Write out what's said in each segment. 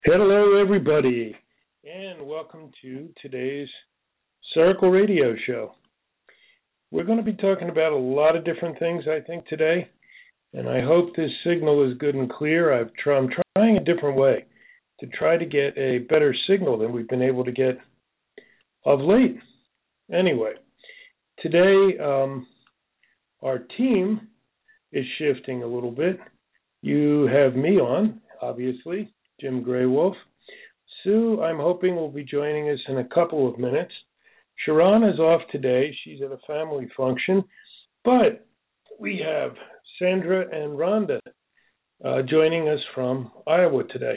Hello, everybody, and welcome to today's Circle Radio Show. We're going to be talking about a lot of different things, I think, today, and I hope this signal is good and clear. I'm trying a different way to try to get a better signal than we've been able to get of late. Anyway, today our team is shifting a little bit. You have me on, obviously, Jim Graywolf. Sue, I'm hoping, will be joining us in a couple of minutes. Sharon is off today. She's at a family function. But we have Sandra and Rhonda joining us from Iowa today.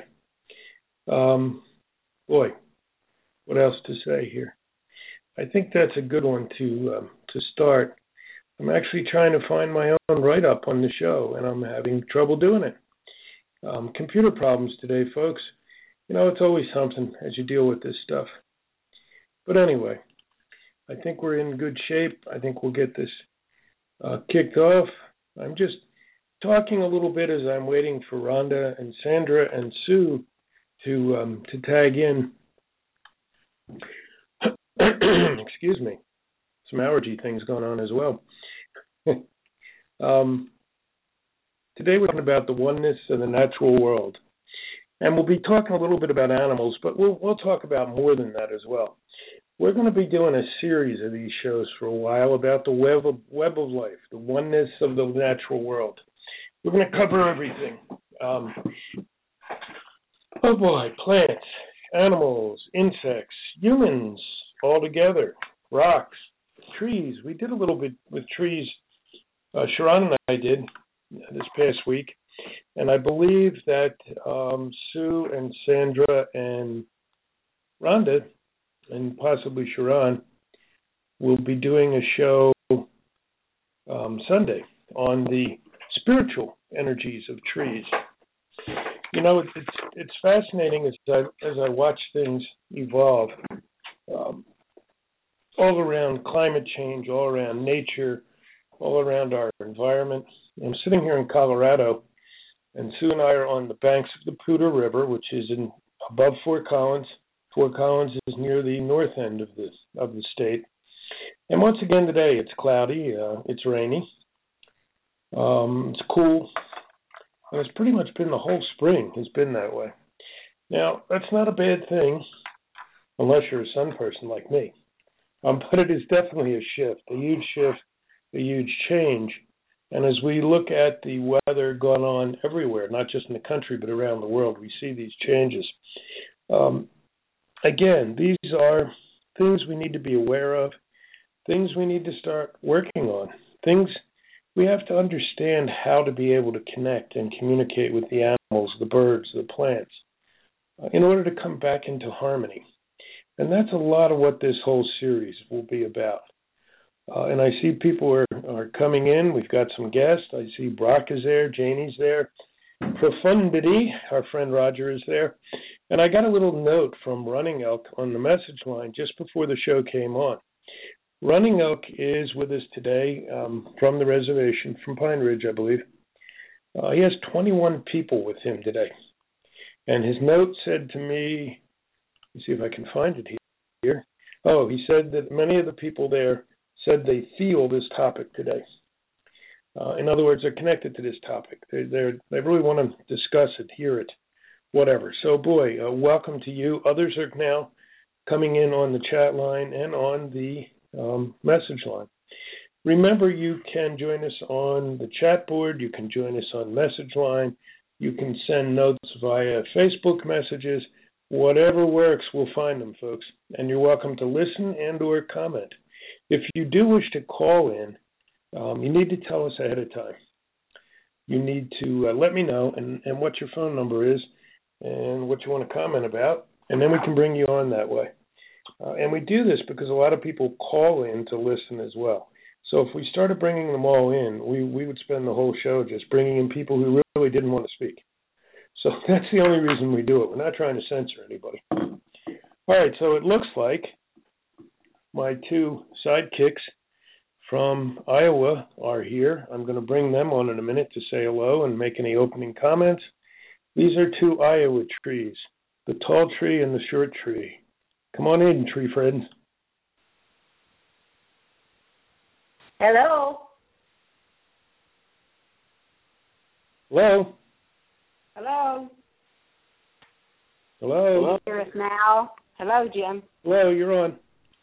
Boy, what else to say here? I think that's a good one to start. I'm actually trying to find my own write-up on the show, and I'm having trouble doing it. Computer problems today, folks. You know, it's always something as you deal with this stuff. But anyway, I think we're in good shape. I think we'll get this kicked off. I'm just talking a little bit as I'm waiting for Rhonda and Sandra and Sue to tag in. Excuse me. Some allergy things going on as well. Today we're talking about the oneness of the natural world. And we'll be talking a little bit about animals, but we'll talk about more than that as well. We're going to be doing a series of these shows for a while about the web of life, the oneness of the natural world. We're going to cover everything. Plants, animals, insects, humans, all together, rocks, trees. We did a little bit with trees. Sharon and I did this past week, and I believe that Sue and Sandra and Rhonda and possibly Sharon will be doing a show Sunday on the spiritual energies of trees. You know, it's fascinating as I watch things evolve all around climate change, all around nature, all around our environment. I'm sitting here in Colorado, and Sue and I are on the banks of the Poudre River, which is above Fort Collins. Fort Collins is near the north end of the state. And once again today, it's cloudy, it's rainy, it's cool, and it's pretty much been the whole spring has been that way. Now, that's not a bad thing, unless you're a sun person like me. But it is definitely a shift, a huge change. And as we look at the weather going on everywhere, not just in the country, but around the world, we see these changes. Again, these are things we need to be aware of, things we need to start working on, things we have to understand how to be able to connect and communicate with the animals, the birds, the plants, in order to come back into harmony. And that's a lot of what this whole series will be about. And I see people are coming in. We've got some guests. I see Brock is there. Janie's there. Profundity, our friend Roger, is there. And I got a little note from Running Elk on the message line just before the show came on. Running Elk is with us today from the reservation, from Pine Ridge, I believe. He has 21 people with him today. And his note said to me, let's see if I can find it here. Oh, he said that many of the people there said they feel this topic today. In other words, they're connected to this topic. They really want to discuss it, hear it, whatever. So, boy, welcome to you. Others are now coming in on the chat line and on the message line. Remember, you can join us on the chat board. You can join us on message line. You can send notes via Facebook messages. Whatever works, we'll find them, folks. And you're welcome to listen and or comment. If you do wish to call in, you need to tell us ahead of time. You need to let me know and what your phone number is and what you want to comment about, and then we can bring you on that way. And we do this because a lot of people call in to listen as well. So if we started bringing them all in, we would spend the whole show just bringing in people who really didn't want to speak. So that's the only reason we do it. We're not trying to censor anybody. All right, so it looks like my two sidekicks from Iowa are here. I'm going to bring them on in a minute to say hello and make any opening comments. These are two Iowa trees. tall tree and the short tree. Come on in, tree friends. Hello. Hello. Hello. Hello. Can you hear us now? Hello, Jim. Hello, you're on.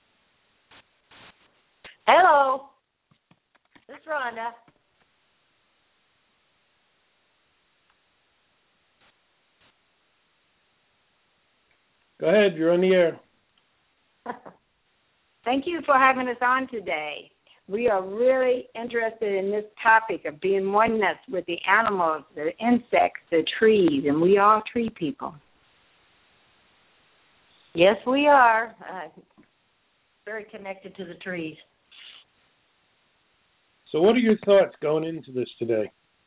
Hello. This is Rhonda. Go ahead, you're on the air. Thank you for having us on today. We are really interested in this topic of being oneness with the animals, the insects, the trees, and we are tree people. Yes, we are. Very connected to the trees. So what are your thoughts going into this today?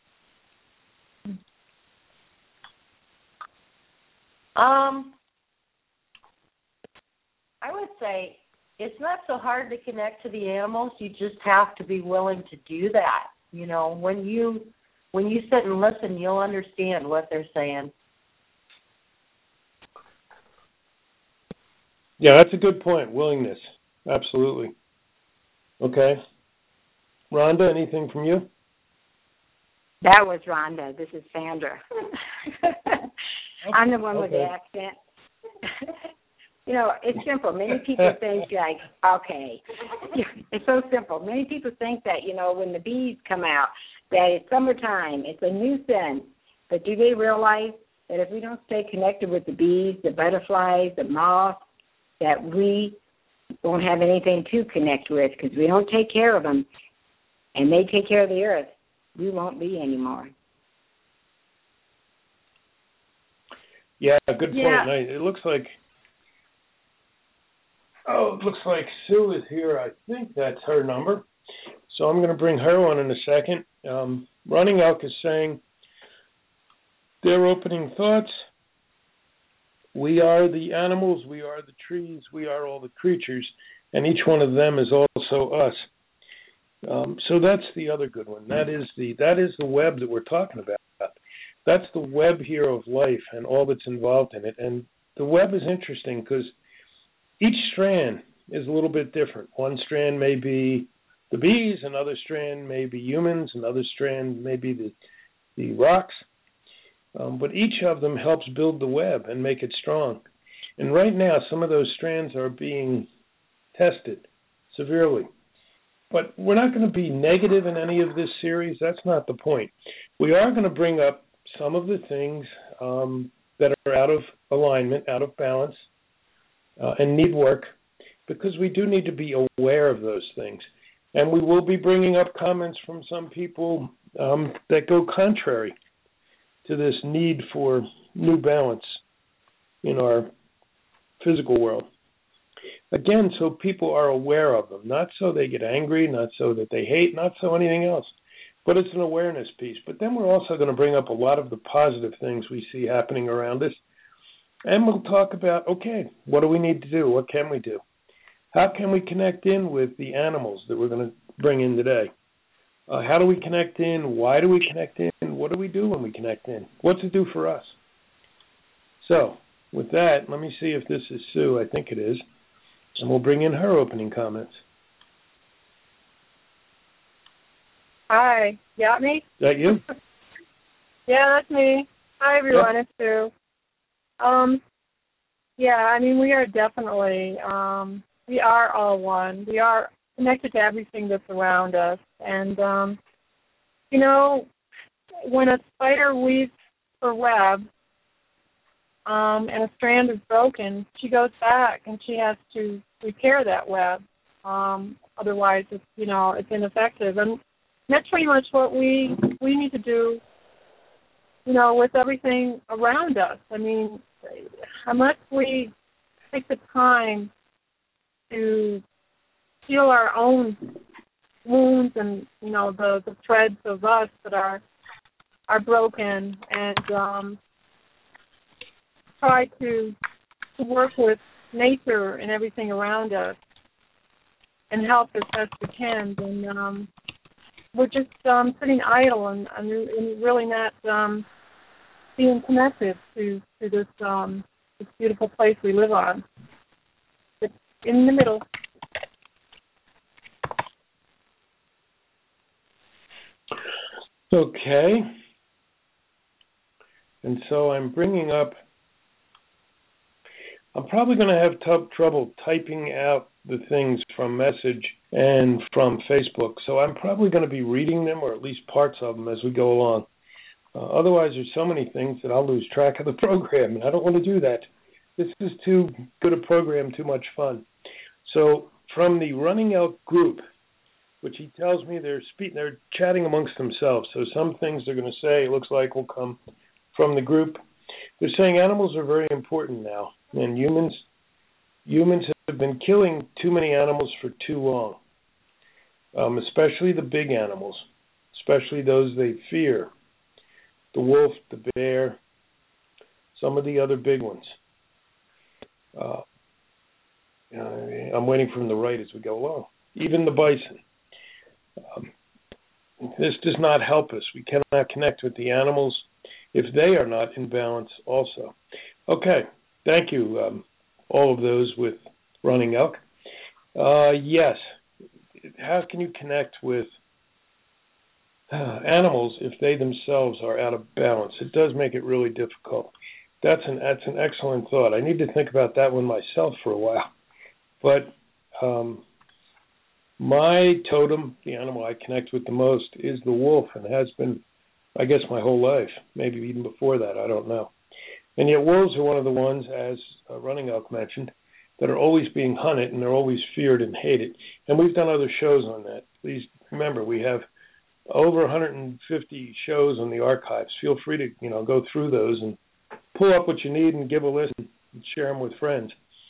I would say it's not so hard to connect to the animals. You just have to be willing to do that. You know, when you sit and listen, you'll understand what they're saying. Yeah, that's a good point. Willingness. Absolutely. Okay. Rhonda, anything from you? That was Rhonda. This is Sandra. I'm the one with the accent. You know, it's simple. Many people think, like, okay, it's so simple. Many people think that, you know, when the bees come out, that it's summertime, it's a new scent. But do they realize that if we don't stay connected with the bees, the butterflies, the moths, that we won't have anything to connect with because we don't take care of them, and they take care of the earth, we won't be anymore. Yeah, good point. Yeah. It looks like Sue is here. I think that's her number. So I'm going to bring her on in a second. Running Elk is saying their opening thoughts. We are the animals, we are the trees, we are all the creatures, and each one of them is also us. So that's the other good one. That is the web that we're talking about. That's the web here of life and all that's involved in it. And the web is interesting because each strand is a little bit different. One strand may be the bees, another strand may be humans, another strand may be the rocks. But each of them helps build the web and make it strong. And right now, some of those strands are being tested severely. But we're not going to be negative in any of this series. That's not the point. We are going to bring up some of the things that are out of alignment, out of balance, and need work, because we do need to be aware of those things. And we will be bringing up comments from some people that go contrary to this need for new balance in our physical world. Again, so people are aware of them, not so they get angry, not so that they hate, not so anything else, but it's an awareness piece. But then we're also going to bring up a lot of the positive things we see happening around us, and we'll talk about, okay, what do we need to do? What can we do? How can we connect in with the animals that we're going to bring in today? How do we connect in? Why do we connect in? What do we do when we connect in? What's it do for us? So, with that, let me see if this is Sue. I think it is. And we'll bring in her opening comments. Hi. Got me? Is that you? Yeah, that's me. Hi, everyone. Yep. It's Sue. Yeah, I mean, we are definitely, we are all one. We are connected to everything that's around us. And, you know, when a spider weaves her web and a strand is broken, she goes back and she has to repair that web. Otherwise, it's, you know, it's ineffective. And that's pretty much what we need to do, you know, with everything around us. I mean, unless we take the time to heal our own wounds and, you know, the threads of us that are broken, and try to work with nature and everything around us and help as best we can, then we're just sitting idle and really not being connected to this this beautiful place we live on. It's in the middle. Okay. And so I'm probably going to have trouble typing out the things from Message and from Facebook. So I'm probably going to be reading them, or at least parts of them, as we go along. Otherwise, there's so many things that I'll lose track of the program, and I don't want to do that. This is too good a program, too much fun. So from the Running Elk group, which he tells me they're chatting amongst themselves. So some things they're going to say, it looks like, will come from the group. They're saying animals are very important now, and humans have been killing too many animals for too long, especially the big animals, especially those they fear, the wolf, the bear, some of the other big ones. I'm waiting for him to write as we go along. Even the bison. This does not help us. We cannot connect with the animals if they are not in balance also. Okay, thank you, all of those with Running Elk. Yes, how can you connect with animals if they themselves are out of balance? It does make it really difficult. That's an excellent thought. I need to think about that one myself for a while. But my totem, the animal I connect with the most, is the wolf, and has been, I guess, my whole life, maybe even before that, I don't know. And yet wolves are one of the ones, as Running Elk mentioned, that are always being hunted, and they're always feared and hated. And we've done other shows on that. Please remember, we have over 150 shows on the archives. Feel free to go through those and pull up what you need and give a listen and share them with friends.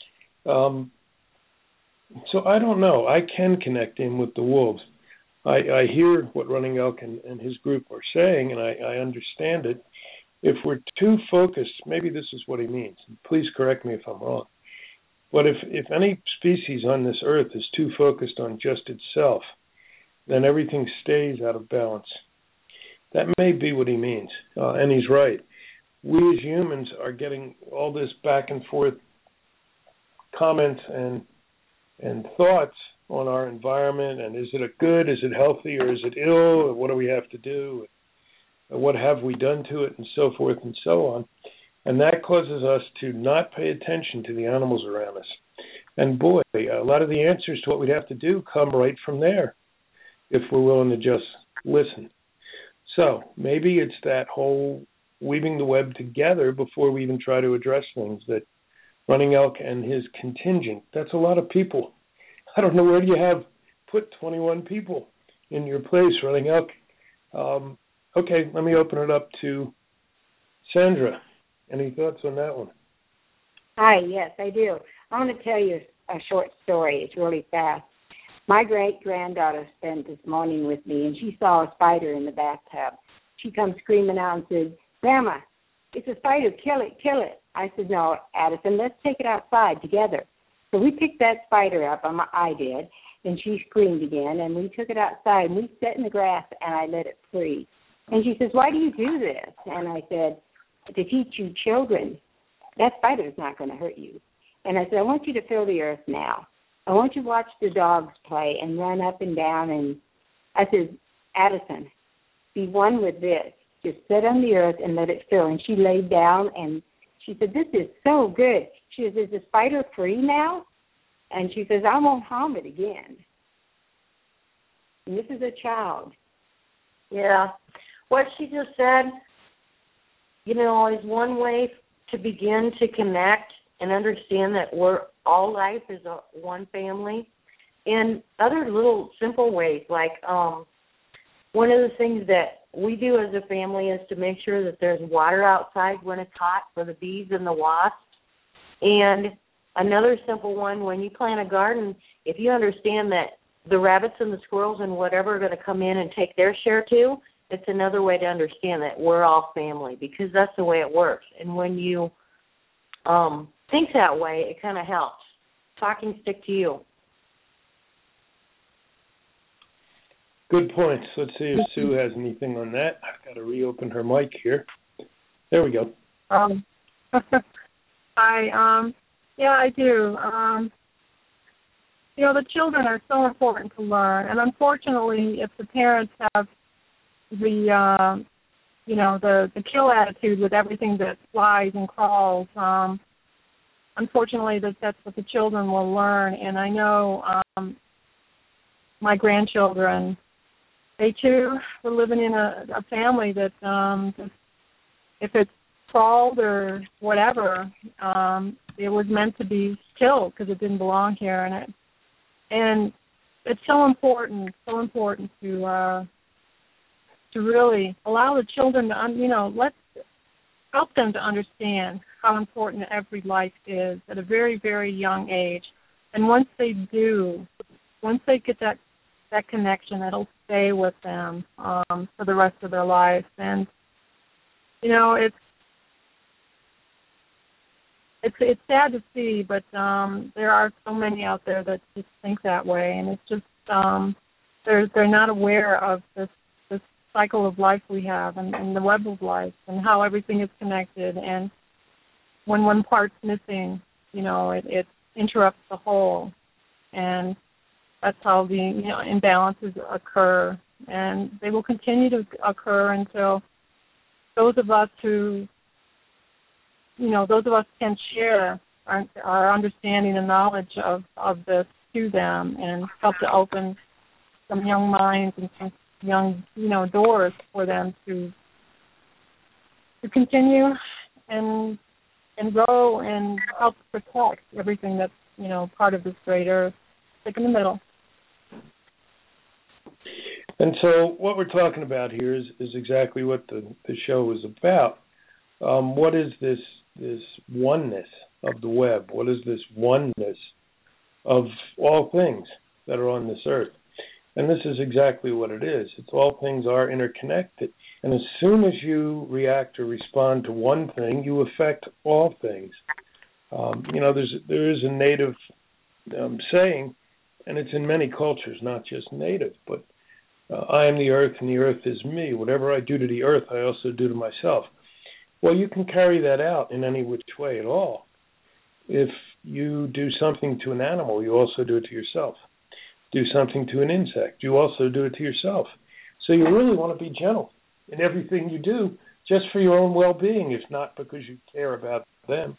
So I don't know. I can connect in with the wolves. I hear what Running Elk and his group are saying, and I understand it. If we're too focused, maybe this is what he means. Please correct me if I'm wrong. But if any species on this earth is too focused on just itself, then everything stays out of balance. That may be what he means, and he's right. We as humans are getting all this back and forth comments and thoughts on our environment, and is it a good, is it healthy, or is it ill, and what do we have to do, and what have we done to it, and so forth and so on. And that causes us to not pay attention to the animals around us. And boy, a lot of the answers to what we'd have to do come right from there, if we're willing to just listen. So maybe it's that whole weaving the web together before we even try to address things that Running Elk and his contingent, that's a lot of people. I don't know, where do you have put 21 people in your place, Running Elk? Okay, let me open it up to Sandra. Any thoughts on that one? Hi, yes, I do. I want to tell you a short story. It's really fast. My great-granddaughter spent this morning with me, and she saw a spider in the bathtub. She comes screaming out and said, "Grandma, it's a spider. Kill it, kill it." I said, "No, Addison, let's take it outside together." So we picked that spider up, I did, and she screamed again, and we took it outside, and we sat in the grass, and I let it free. And she says, "Why do you do this?" And I said, "To teach you children, that spider is not going to hurt you." And I said, "I want you to feel the earth now. I want you to watch the dogs play and run up and down." And I said, "Addison, be one with this. Just sit on the earth and let it feel." And she laid down, and she said, "This is so good." She says, "Is the spider free now?" And she says, "I won't harm it again." And this is a child. Yeah. What she just said, is one way to begin to connect and understand that all life is one family. And other little simple ways, like one of the things that we do as a family is to make sure that there's water outside when it's hot for the bees and the wasps. And another simple one, when you plant a garden, if you understand that the rabbits and the squirrels and whatever are going to come in and take their share too, it's another way to understand that we're all family, because that's the way it works. And when you think that way, it kind of helps. Talking stick to you. Good points. Let's see if Sue has anything on that. I've got to reopen her mic here. There we go. I do. The children are so important to learn, and unfortunately, if the parents have the kill attitude with everything that flies and crawls, unfortunately, that's what the children will learn. And I know my grandchildren, they too were living in a family that if it crawled or whatever, it was meant to be killed because it didn't belong here. And it's so important to really allow the children to, let's help them to understand how important every life is at a very, very young age. And once they get that connection, it'll stay with them for the rest of their lives. And, it's sad to see, but there are so many out there that just think that way, and it's just they're not aware of this cycle of life we have and the web of life and how everything is connected. And when one part's missing, it interrupts the whole, and that's how the imbalances occur, and they will continue to occur until those of us can share our understanding and knowledge of this to them and help to open some young minds and some young, doors for them to continue and grow and help protect everything that's, part of this great earth, like in the middle. And so what we're talking about here is exactly what the show is about. What is this oneness of the web? What is this oneness of all things that are on this earth? And this is exactly what it is. It's all things are interconnected. And as soon as you react or respond to one thing, you affect all things. There is a native saying, and it's in many cultures, not just native, but I am the earth and the earth is me. Whatever I do to the earth, I also do to myself. Well, you can carry that out in any which way at all. If you do something to an animal, you also do it to yourself. Do something to an insect, you also do it to yourself. So you really want to be gentle in everything you do, just for your own well-being, if not because you care about them.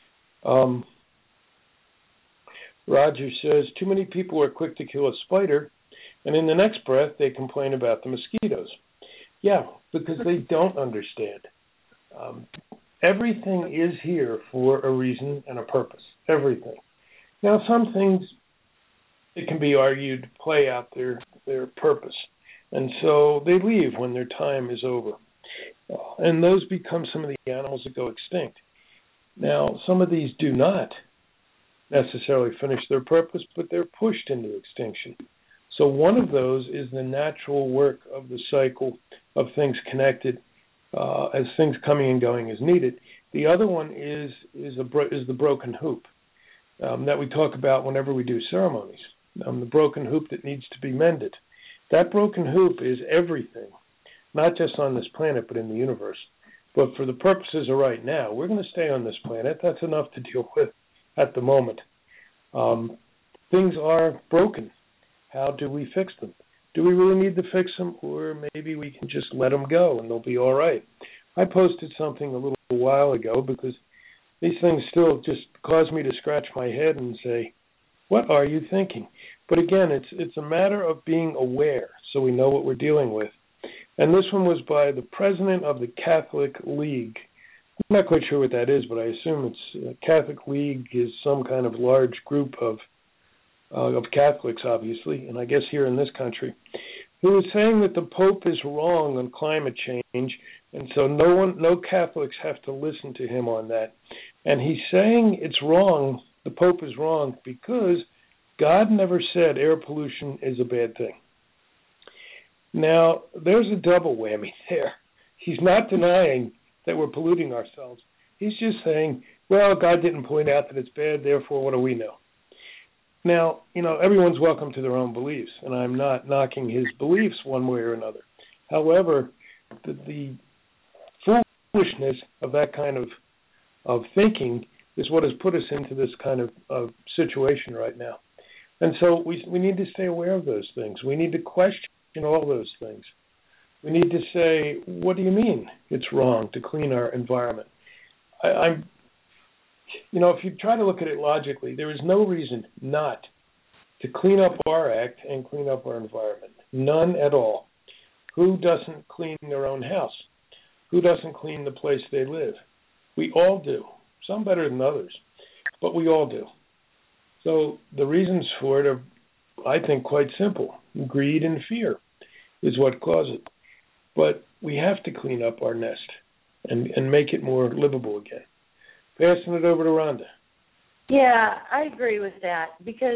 Roger says, too many people are quick to kill a spider, and in the next breath, they complain about the mosquitoes. Yeah, because they don't understand. Everything is here for a reason and a purpose. Everything. Now, some things, it can be argued, play out their purpose. And so they leave when their time is over. And those become some of the animals that go extinct. Now, some of these do not necessarily finish their purpose, but they're pushed into extinction. So one of those is the natural work of the cycle of things connected as things coming and going as needed. The other one is the broken hoop that we talk about whenever we do ceremonies, the broken hoop that needs to be mended. That broken hoop is everything, not just on this planet, but in the universe. But for the purposes of right now, we're going to stay on this planet. That's enough to deal with at the moment. Things are broken. How do we fix them? Do we really need to fix them, or maybe we can just let them go and they'll be all right? I posted something a little while ago because these things still just cause me to scratch my head and say, what are you thinking? But again, it's a matter of being aware so we know what we're dealing with. And this one was by the president of the Catholic League. I'm not quite sure what that is, but I assume it's Catholic League is some kind of large group of Catholics, obviously, and I guess here in this country, who was saying that the Pope is wrong on climate change, and so no Catholics have to listen to him on that. And he's saying it's wrong, the Pope is wrong, because God never said air pollution is a bad thing. Now, there's a double whammy there. He's not denying that we're polluting ourselves. He's just saying, well, God didn't point out that it's bad, therefore what do we know? Now, everyone's welcome to their own beliefs, and I'm not knocking his beliefs one way or another. However, the foolishness of that kind of thinking is what has put us into this kind of situation right now. And so we need to stay aware of those things. We need to question all those things. We need to say, what do you mean it's wrong to clean our environment? If you try to look at it logically, there is no reason not to clean up our act and clean up our environment. None at all. Who doesn't clean their own house? Who doesn't clean the place they live? We all do. Some better than others, but we all do. So the reasons for it are, I think, quite simple. Greed and fear is what cause it. But we have to clean up our nest and make it more livable again. Passing it over to Rhonda. Yeah, I agree with that because,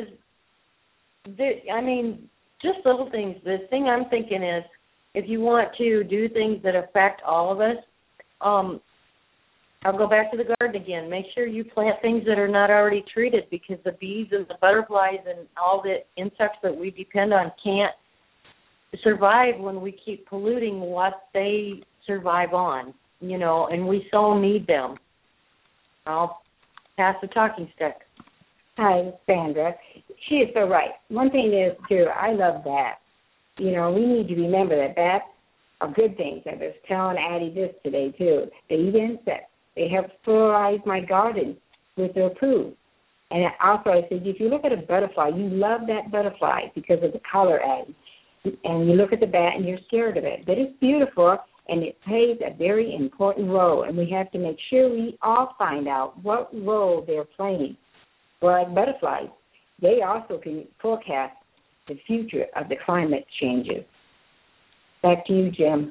just little things. The thing I'm thinking is if you want to do things that affect all of us, I'll go back to the garden again. Make sure you plant things that are not already treated because the bees and the butterflies and all the insects that we depend on can't survive when we keep polluting what they survive on, and we so need them. I'll pass the talking stick. Hi, Sandra. She is so right. One thing is, too, I love bats. We need to remember that bats are good things. I was telling Addie this today, too. They eat insects. They help fertilize my garden with their poo. And also I said, if you look at a butterfly, you love that butterfly because of the color, Addie. And you look at the bat and you're scared of it. But it's beautiful, and it plays a very important role. And we have to make sure we all find out what role they're playing. Well, like butterflies, they also can forecast the future of the climate changes. Back to you, Jim.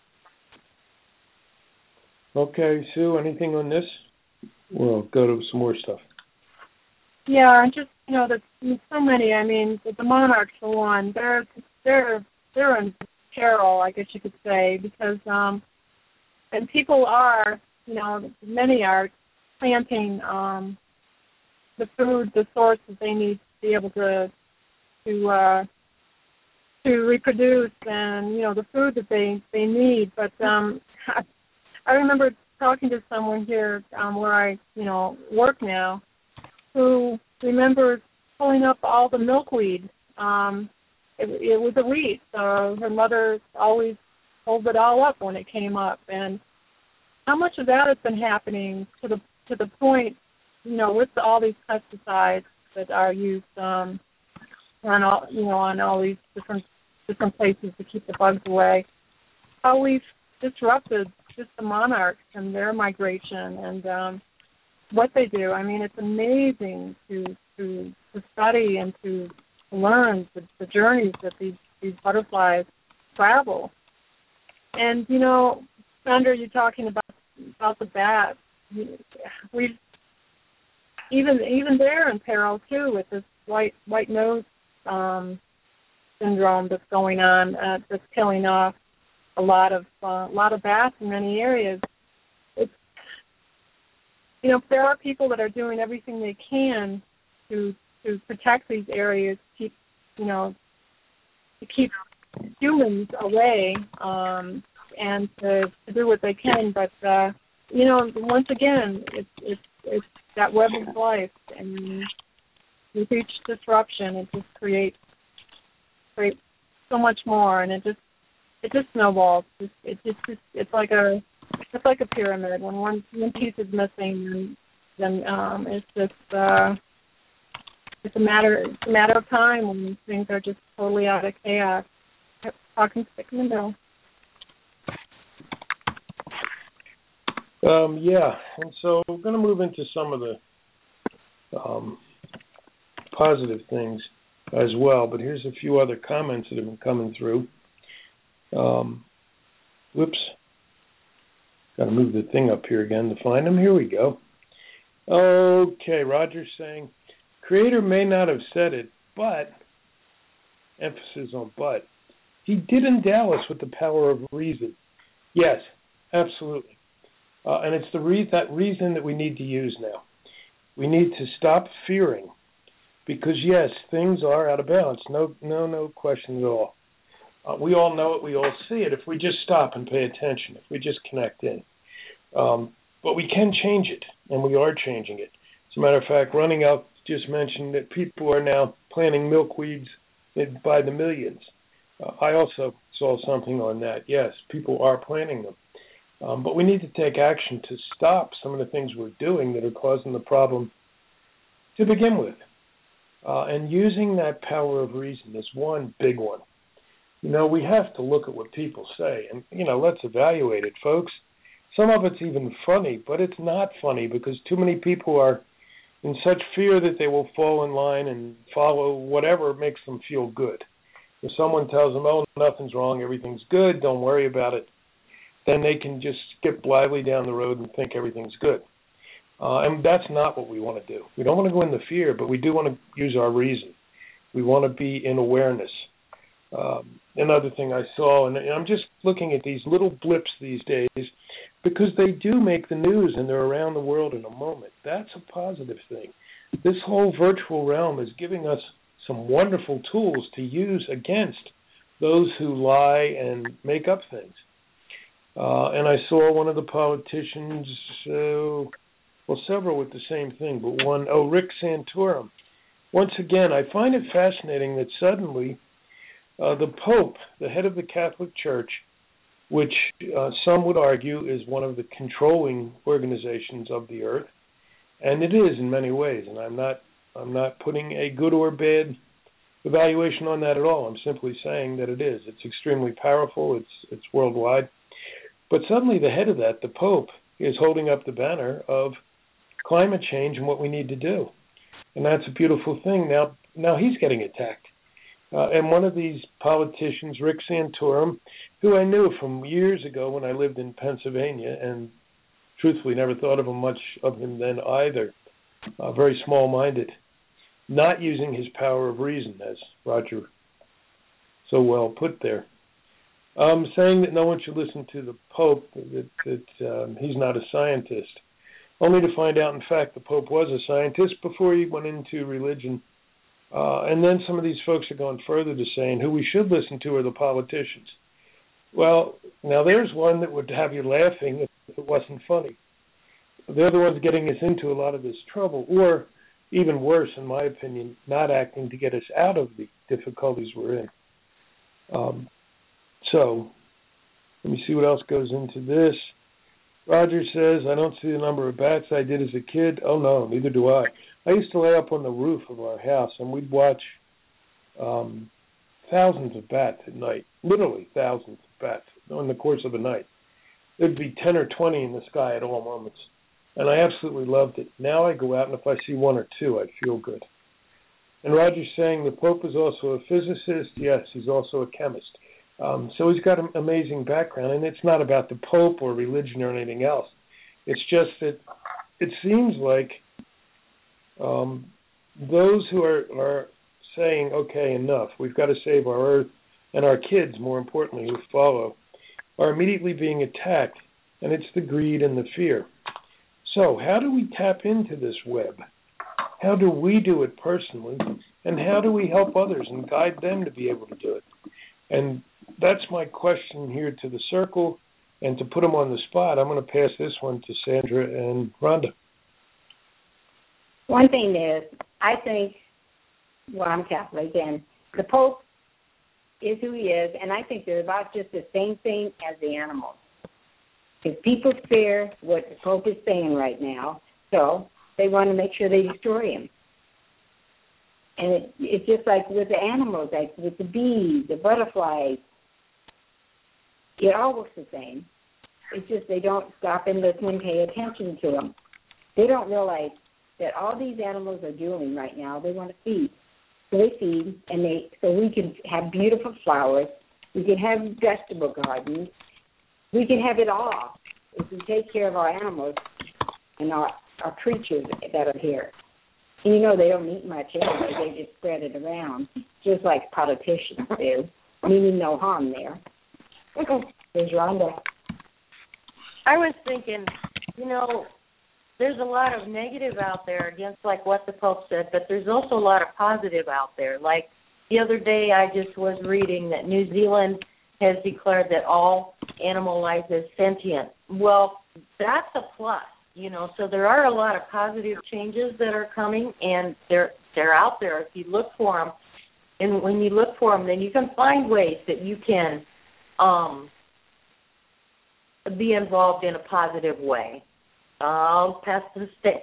Okay, Sue, anything on this? We'll go to some more stuff. Yeah, and just there's so many. The monarchs for one, they're in peril, I guess you could say, because and people are, many are planting the food, the source that they need to be able to reproduce, and the food that they need. But I remember talking to someone here where I work now, who remembers pulling up all the milkweed. It was a weed, so her mother always pulled it all up when it came up. And how much of that has been happening to the point, with all these pesticides that are used on all these different places to keep the bugs away, how we've disrupted just the monarchs and their migration and what they do. It's amazing to study and to learn the journeys that these butterflies travel. And Sandra, you're talking about the bats. We've even they're in peril too with this white nose syndrome that's going on, that's killing off a lot of bats in many areas. It's there are people that are doing everything they can to protect these areas, to keep humans away, and to do what they can. But once again, it's that web of life, and with each disruption, it just creates so much more, and it just snowballs. It's like a pyramid. When one piece is missing, then it's just it's a matter of time when things are just totally out of chaos. Talking stick in the middle. Yeah, and so we're going to move into some of the positive things as well, but here's a few other comments that have been coming through. Whoops. Got to move the thing up here again to find them. Here we go. Okay, Roger's saying, Creator may not have said it, but, emphasis on but, he did endow us with the power of reason. Yes, absolutely. And it's that reason that we need to use now. We need to stop fearing because, yes, things are out of balance. No question at all. We all know it. We all see it if we just stop and pay attention, if we just connect in. But we can change it. and we are changing it. As a matter of fact, Running Elk just mentioned that people are now planting milkweeds by the millions. I also saw something on that. Yes, people are planting them. But we need to take action to stop some of the things we're doing that are causing the problem to begin with. And using that power of reason is one big one. We have to look at what people say, and, let's evaluate it, folks. Some of it's even funny, but it's not funny because too many people are in such fear that they will fall in line and follow whatever makes them feel good. If someone tells them, oh, nothing's wrong, everything's good, don't worry about it, then they can just skip blithely down the road and think everything's good. And that's not what we want to do. We don't want to go into fear, but we do want to use our reason. We want to be in awareness. Another thing I saw, and I'm just looking at these little blips these days, because they do make the news and they're around the world in a moment. That's a positive thing. This whole virtual realm is giving us some wonderful tools to use against those who lie and make up things. And I saw one of the politicians, several with the same thing, but one, Rick Santorum. Once again, I find it fascinating that suddenly the Pope, the head of the Catholic Church, which some would argue is one of the controlling organizations of the earth, and it is in many ways, and I'm not putting a good or bad evaluation on that at all. I'm simply saying that it is. It's extremely powerful. It's worldwide. But suddenly the head of that, the Pope, is holding up the banner of climate change and what we need to do. And that's a beautiful thing. Now he's getting attacked. And one of these politicians, Rick Santorum, who I knew from years ago when I lived in Pennsylvania, and truthfully never thought of much of him then either, very small-minded, not using his power of reason, as Roger so well put there. Saying that no one should listen to the Pope, that he's not a scientist, only to find out, in fact, the Pope was a scientist before he went into religion. And then some of these folks are going further to saying who we should listen to are the politicians. Well, now there's one that would have you laughing if it wasn't funny. They're the ones getting us into a lot of this trouble, or even worse, in my opinion, not acting to get us out of the difficulties we're in. So, let me see what else goes into this. Roger says, I don't see the number of bats I did as a kid. Oh, no, neither do I. I used to lay up on the roof of our house, and we'd watch thousands of bats at night, literally thousands of bats in the course of a night. There'd be 10 or 20 in the sky at all moments, and I absolutely loved it. Now I go out, and if I see one or two, I feel good. And Roger's saying the Pope is also a physicist. Yes, he's also a chemist. So he's got an amazing background, and it's not about the Pope or religion or anything else. It's just that it seems like those who are saying, okay, enough, we've got to save our earth, and our kids, more importantly, who follow, are immediately being attacked, and it's the greed and the fear. So how do we tap into this web? How do we do it personally, and how do we help others and guide them to be able to do it? And that's my question here to the circle, and to put them on the spot, I'm going to pass this one to Sandra and Rhonda. One thing is, I think, I'm Catholic, and the Pope is who he is, and I think they're about just the same thing as the animals. Because people fear what the Pope is saying right now, so they want to make sure they destroy him. And it's just like with the animals, like with the bees, the butterflies, it all works the same. It's just they don't stop and listen and pay attention to them. They don't realize that all these animals are doing right now, they want to feed. So they feed, and so we can have beautiful flowers, we can have vegetable gardens, we can have it all if we take care of our animals and our creatures that are here. And they don't eat much anyway, they just spread it around, just like politicians do, meaning no harm there. There's Rhonda. I was thinking, there's a lot of negative out there against like what the Pope said, but there's also a lot of positive out there. Like the other day I just was reading that New Zealand has declared that all animal life is sentient. Well, that's a plus So there are a lot of positive changes that are coming, and they're out there if you look for them. And when you look for them, then you can find ways that you can be involved in a positive way. I'll pass the stick.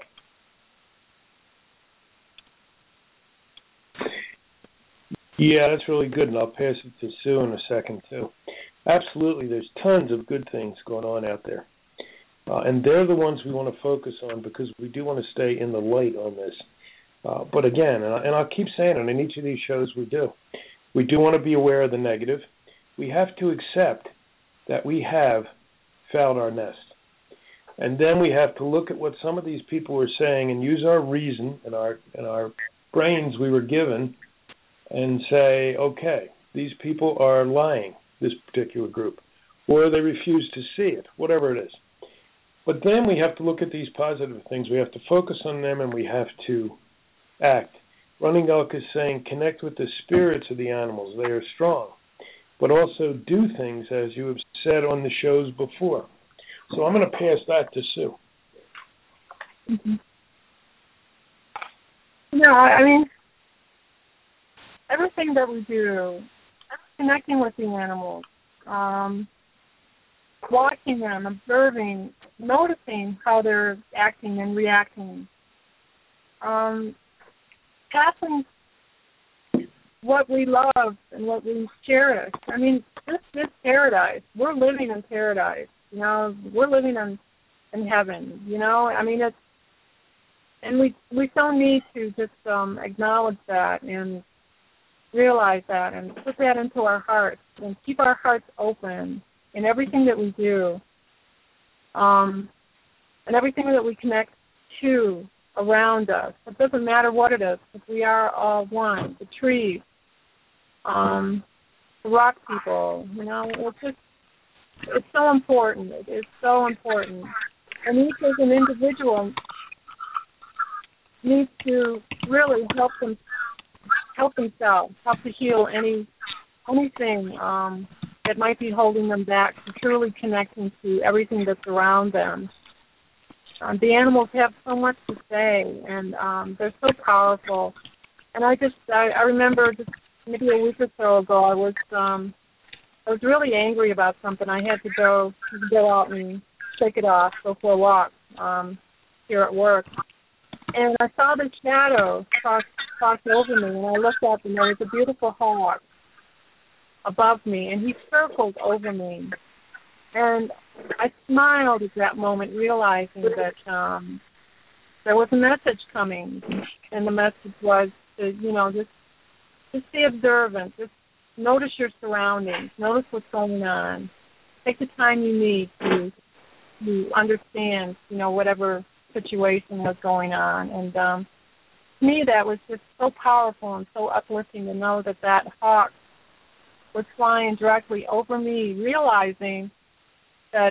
Yeah, that's really good, and I'll pass it to Sue in a second, too. Absolutely, there's tons of good things going on out there. And they're the ones we want to focus on because we do want to stay in the light on this. But again, and I'll keep saying it in each of these shows we do want to be aware of the negative. We have to accept that we have fouled our nest. And then we have to look at what some of these people are saying and use our reason and our brains we were given and say, okay, these people are lying, this particular group, or they refuse to see it, whatever it is. But then we have to look at these positive things. We have to focus on them, and we have to act. Running Elk is saying connect with the spirits of the animals. They are strong. But also do things, as you have said on the shows before. So I'm going to pass that to Sue. Mm-hmm. No, I mean, everything that we do, connecting with the animals, watching them, observing, noticing how they're acting and reacting, passing what we love and what we cherish. I mean, this is paradise. We're living in paradise. We're living in heaven. I mean, it's, and we so need to just acknowledge that and realize that and put that into our hearts and keep our hearts open in everything that we do, and everything that we connect to around us. It doesn't matter what it is, because we are all one. The trees, the rock people, it's so important. It is so important. And each as an individual needs to really help themselves, help to heal anything that might be holding them back from truly connecting to everything that's around them. The animals have so much to say, and they're so powerful. And I remember just maybe a week or so ago, I was really angry about something. I had to go out and shake it off, go for a walk here at work. And I saw the shadow cross over me, and I looked up, and there was a beautiful hawk above me, and he circled over me. And I smiled at that moment, realizing that there was a message coming, and the message was to, just be observant, just notice your surroundings, notice what's going on, take the time you need to understand, whatever situation was going on. And to me, that was just so powerful and so uplifting to know that hawk was flying directly over me, realizing that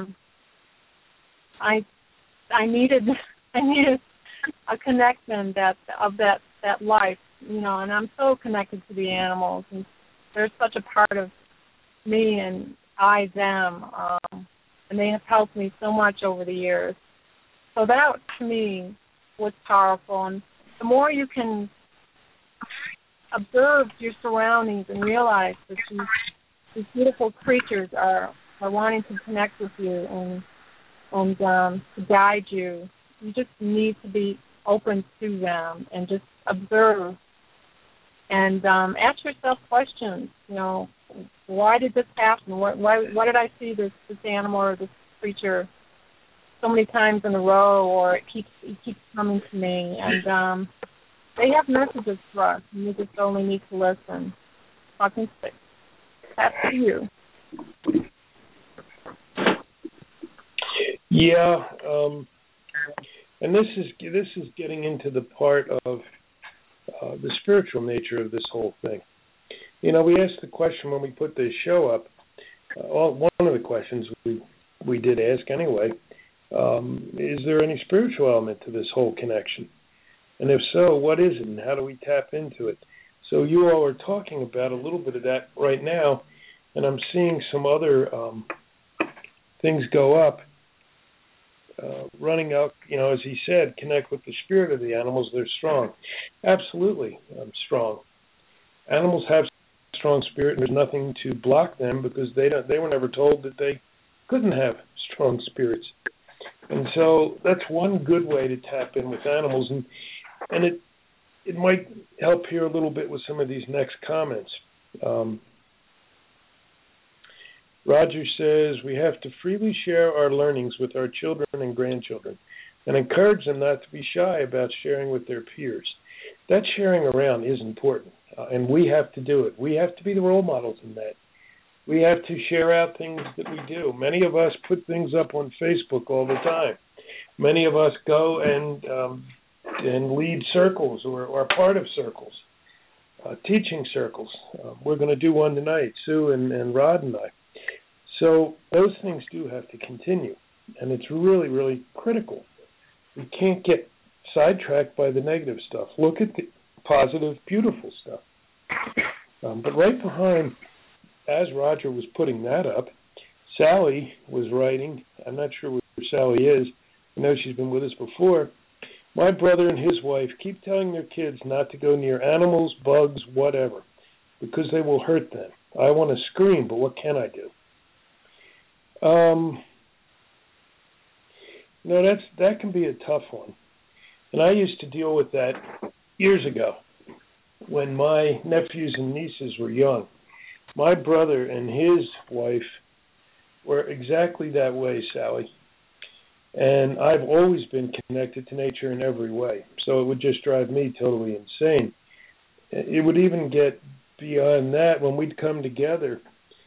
I needed a connection of that life, and I'm so connected to the animals, and they're such a part of me and I them, and they have helped me so much over the years. So that, to me, was powerful. And the more you can observe your surroundings and realize that these beautiful creatures are wanting to connect with you and to guide you, you just need to be open to them and just observe and ask yourself questions. Why did this happen? Why did I see this animal or this creature so many times in a row, or it keeps coming to me? And they have messages for us, and we just only need to listen. Talking stick. That's to you. Yeah, and this is getting into the part of the spiritual nature of this whole thing. We asked the question when we put this show up. One of the questions we did ask anyway. Is there any spiritual element to this whole connection? And if so, what is it, and how do we tap into it? So you all are talking about a little bit of that right now, and I'm seeing some other things go up. running out, as he said, connect with the spirit of the animals. They're strong. Absolutely strong. Animals have strong spirit, and there's nothing to block them because they were never told that they couldn't have strong spirits. And so that's one good way to tap in with animals, and it might help here a little bit with some of these next comments. Roger says, we have to freely share our learnings with our children and grandchildren and encourage them not to be shy about sharing with their peers. That sharing around is important, and we have to do it. We have to be the role models in that. We have to share out things that we do. Many of us put things up on Facebook all the time. Many of us go and lead circles or are part of circles, teaching circles. We're going to do one tonight, Sue and Rod and I. So those things do have to continue, and it's really, really critical. We can't get sidetracked by the negative stuff. Look at the positive, beautiful stuff. But right behind, as Roger was putting that up, Sally was writing. I'm not sure where Sally is. I know she's been with us before. My brother and his wife keep telling their kids not to go near animals, bugs, whatever, because they will hurt them. I want to scream, but what can I do? That can be a tough one. And I used to deal with that years ago when my nephews and nieces were young. My brother and his wife were exactly that way, Sally. And I've always been connected to nature in every way. So it would just drive me totally insane. It would even get beyond that when we'd come together.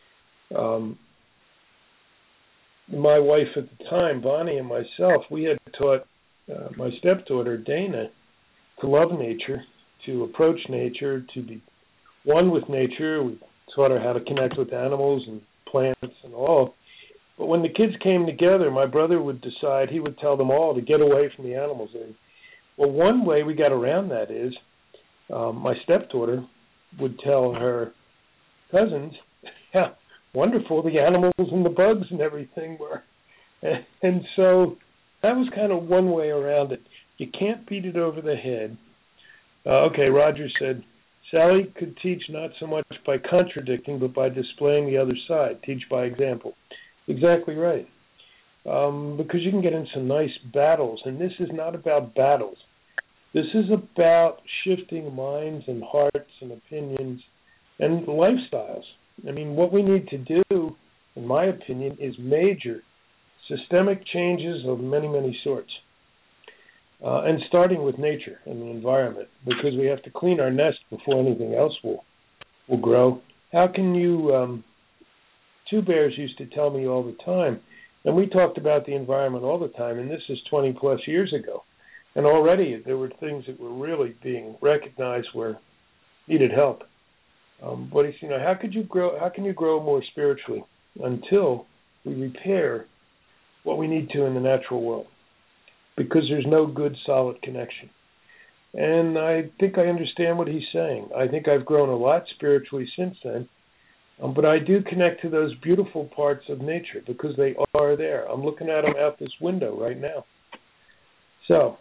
My wife at the time, Bonnie, and myself, we had taught my stepdaughter, Dana, to love nature, to approach nature, to be one with nature. We taught her how to connect with animals and plants and all. But when the kids came together, my brother would decide, he would tell them all to get away from the animals. And, well, one way we got around that is my stepdaughter would tell her cousins how wonderful the animals and the bugs and everything were. And so that was kind of one way around it. You can't beat it over the head. Okay, Roger said, Sally could teach not so much by contradicting, but by displaying the other side. Teach by example. Exactly right. Because you can get in some nice battles, and this is not about battles. This is about shifting minds and hearts and opinions and lifestyles. I mean, what we need to do, in my opinion, is major systemic changes of many, many sorts. And starting with nature and the environment, because we have to clean our nest before anything else will grow. How can you, Two Bears used to tell me all the time, and we talked about the environment all the time, and this is 20 plus years ago. And already there were things that were really being recognized where needed help. But he said, how can you grow more spiritually until we repair what we need to in the natural world? Because there's no good, solid connection. And I think I understand what he's saying. I think I've grown a lot spiritually since then, but I do connect to those beautiful parts of nature because they are there. I'm looking at them out this window right now. So,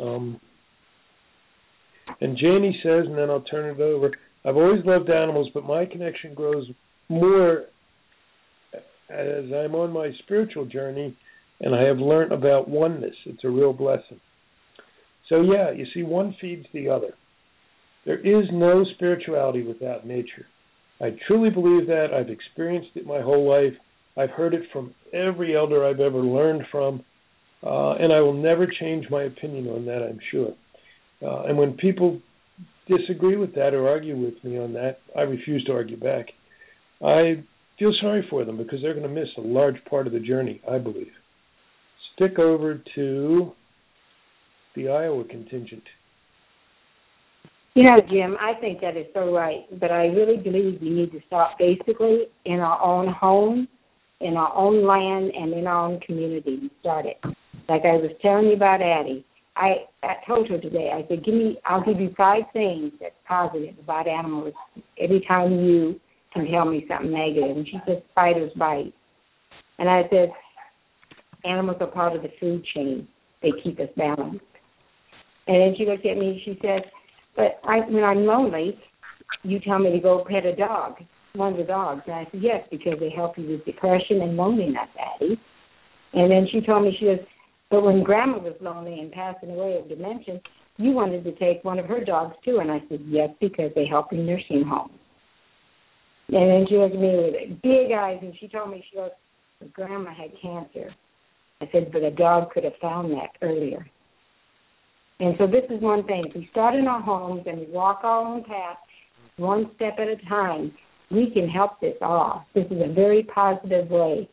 and Janie says, and then I'll turn it over, I've always loved animals, but my connection grows more as I'm on my spiritual journey and I have learned about oneness. It's a real blessing. So yeah, you see, one feeds the other. There is no spirituality without nature. I truly believe that. I've experienced it my whole life. I've heard it from every elder I've ever learned from, and I will never change my opinion on that, I'm sure. And when people disagree with that or argue with me on that, I refuse to argue back. I feel sorry for them because they're going to miss a large part of the journey, I believe. Stick over to the Iowa contingent. You know, Jim, I think that is so right, but I really believe we need to start basically in our own home, in our own land, and in our own community. Start it. Like I was telling you about Addie. I told her today, I said, I'll give you 5 things that's positive about animals every time you can tell me something negative. And she said, spiders bite. And I said, animals are part of the food chain. They keep us balanced. And then she looked at me and she said, but when I'm lonely, you tell me to go pet a dog, one of the dogs. And I said, yes, because they help you with depression and loneliness, Addie. And then she told me, she goes, but when Grandma was lonely and passing away of dementia, you wanted to take one of her dogs too. And I said, yes, because they help in nursing homes. And then she looked at me with big eyes and she told me, she goes, Grandma had cancer. I said, but a dog could have found that earlier. And so this is one thing. If we start in our homes and we walk our own path, one step at a time, we can help this all. This is a very positive way.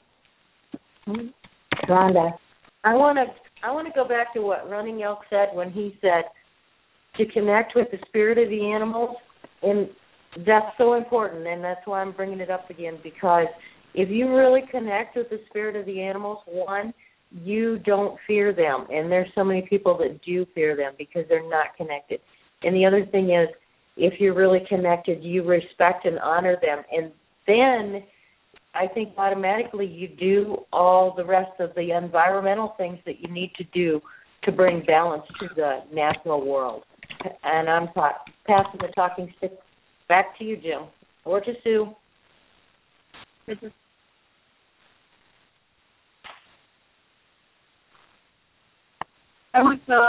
Rhonda. I want to go back to what Running Elk said when he said to connect with the spirit of the animals, and that's so important, and that's why I'm bringing it up again, because if you really connect with the spirit of the animals, one, you don't fear them, and there's so many people that do fear them because they're not connected. And the other thing is, if you're really connected, you respect and honor them, and then I think automatically you do all the rest of the environmental things that you need to do to bring balance to the natural world. And I'm passing the talking stick back to you, Jim, or to Sue. I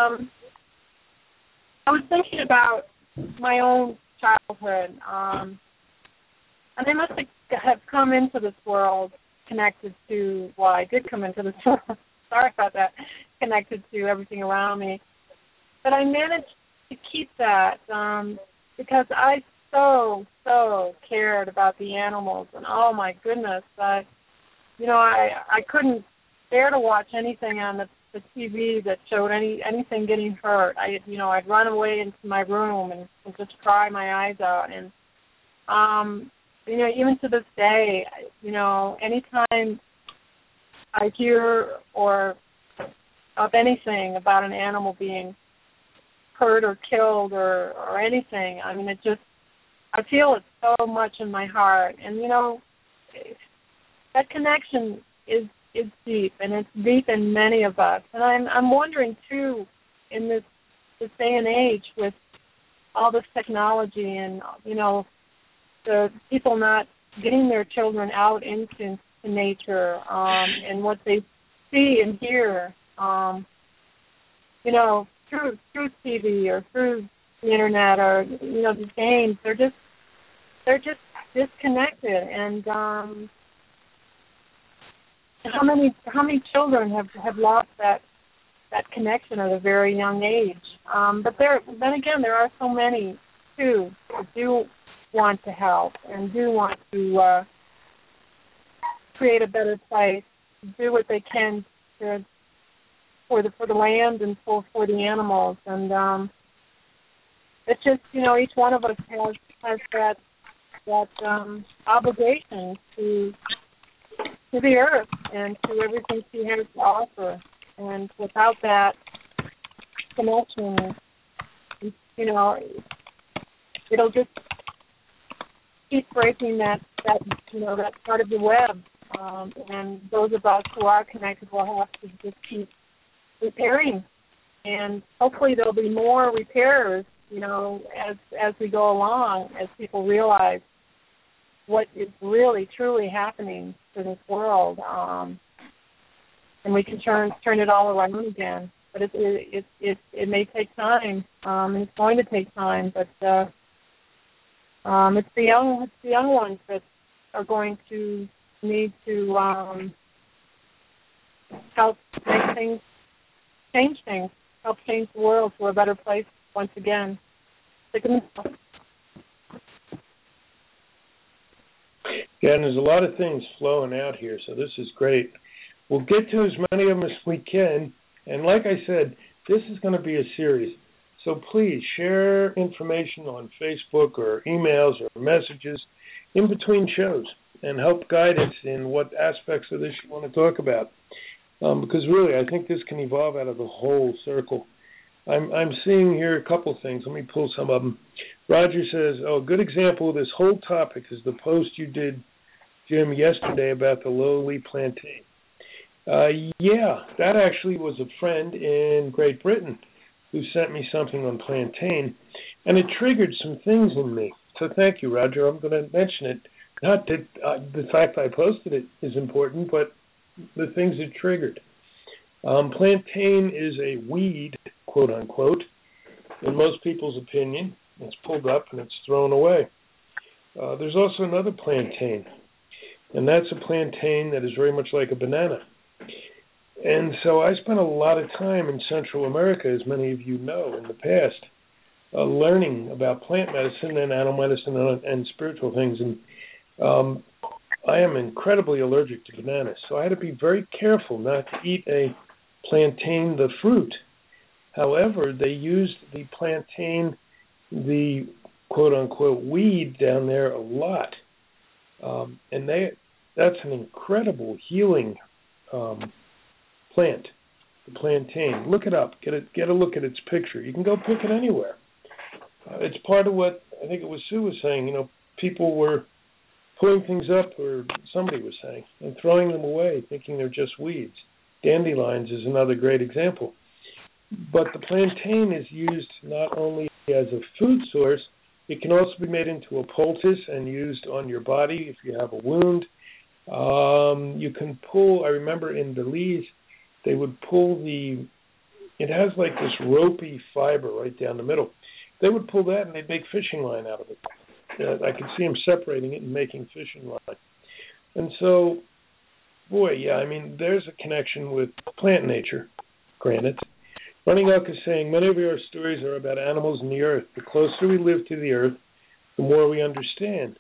was thinking about my own childhood, and I must have come into this world connected to, well, I did come into this world, sorry about that, connected to everything around me. But I managed to keep that because I so cared about the animals, and oh my goodness, I couldn't bear to watch anything on the TV that showed anything getting hurt. I'd run away into my room and just cry my eyes out. And even to this day, anytime I hear or of anything about an animal being hurt or killed or anything, I feel it so much in my heart. And that connection is deep, and it's deep in many of us. And I'm wondering too, in this day and age with all this technology and the people not getting their children out into nature and what they see and hear, through TV or through the internet or these games, they're just disconnected. And how many children have lost that connection at a very young age? But then again, there are so many too that do want to help and do want to create a better place, do what they can for the land and for the animals. And it's just each one of us has that obligation to the earth and to everything she has to offer. And without that connection, it'll just keep breaking that part of the web. And those of us who are connected will have to just keep repairing. And hopefully there'll be more repairs, as we go along, as people realize what is really, truly happening to this world, and we can turn it all around again. But it may take time. It's going to take time, but it's the young ones that are going to need to help make things, change things, help change the world to a better place once again. Yeah, and there's a lot of things flowing out here, so this is great. We'll get to as many of them as we can, and like I said, this is going to be a series. So please share information on Facebook or emails or messages in between shows and help guide us in what aspects of this you want to talk about. Because really, I think this can evolve out of the whole circle. I'm seeing here a couple things. Let me pull some of them. Roger says, a good example of this whole topic is the post you did, Jim, yesterday about the lowly plantain. Yeah, that actually was a friend in Great Britain who sent me something on plantain, and it triggered some things in me. So thank you, Roger. I'm going to mention it. Not that the fact I posted it is important, but the things it triggered. Plantain is a weed, quote unquote, in most people's opinion. It's pulled up and it's thrown away. There's also another plantain, and that's a plantain that is very much like a banana. And so I spent a lot of time in Central America, as many of you know, in the past, learning about plant medicine and animal medicine and spiritual things. And I am incredibly allergic to bananas, so I had to be very careful not to eat a plantain, the fruit. However, they used the plantain, the quote-unquote weed down there a lot. And that's an incredible healing plant, the plantain. Look it up. Get a look at its picture. You can go pick it anywhere. It's part of what I think it was Sue was saying. You know, people were pulling things up, or somebody was saying, and throwing them away, thinking they're just weeds. Dandelions is another great example. But the plantain is used not only as a food source, it can also be made into a poultice and used on your body if you have a wound. You can pull, I remember in Belize, they would pull it has like this ropey fiber right down the middle. They would pull that and they'd make fishing line out of it. I could see them separating it and making fishing line. And so, boy, yeah, I mean, there's a connection with plant nature, granted. Running Elk is saying, many of our stories are about animals and the earth. The closer we live to the earth, the more we understand.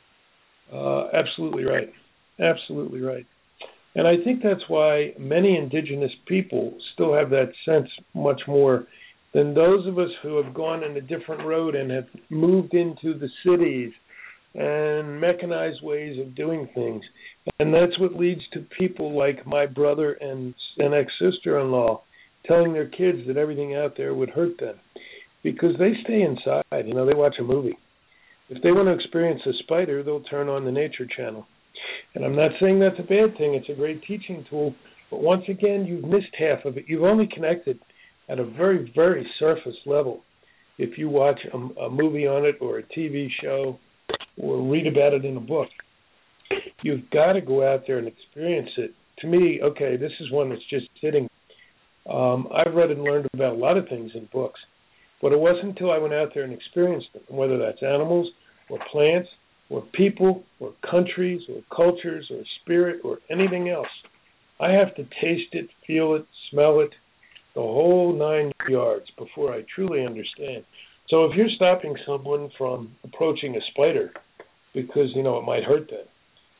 Absolutely right. Absolutely right. And I think that's why many indigenous people still have that sense much more than those of us who have gone in a different road and have moved into the cities and mechanized ways of doing things. And that's what leads to people like my brother and an ex-sister-in-law telling their kids that everything out there would hurt them because they stay inside. You know, they watch a movie. If they want to experience a spider, they'll turn on the Nature Channel. And I'm not saying that's a bad thing. It's a great teaching tool. But once again, you've missed half of it. You've only connected at a very, very surface level. If you watch a movie on it or a TV show or read about it in a book, you've got to go out there and experience it. To me, okay, this is one that's just sitting. I've read and learned about a lot of things in books, but it wasn't until I went out there and experienced them, whether that's animals or plants or people or countries or cultures or spirit or anything else. I have to taste it, feel it, smell it, the whole 9 yards before I truly understand. So if you're stopping someone from approaching a spider because, you know, it might hurt them,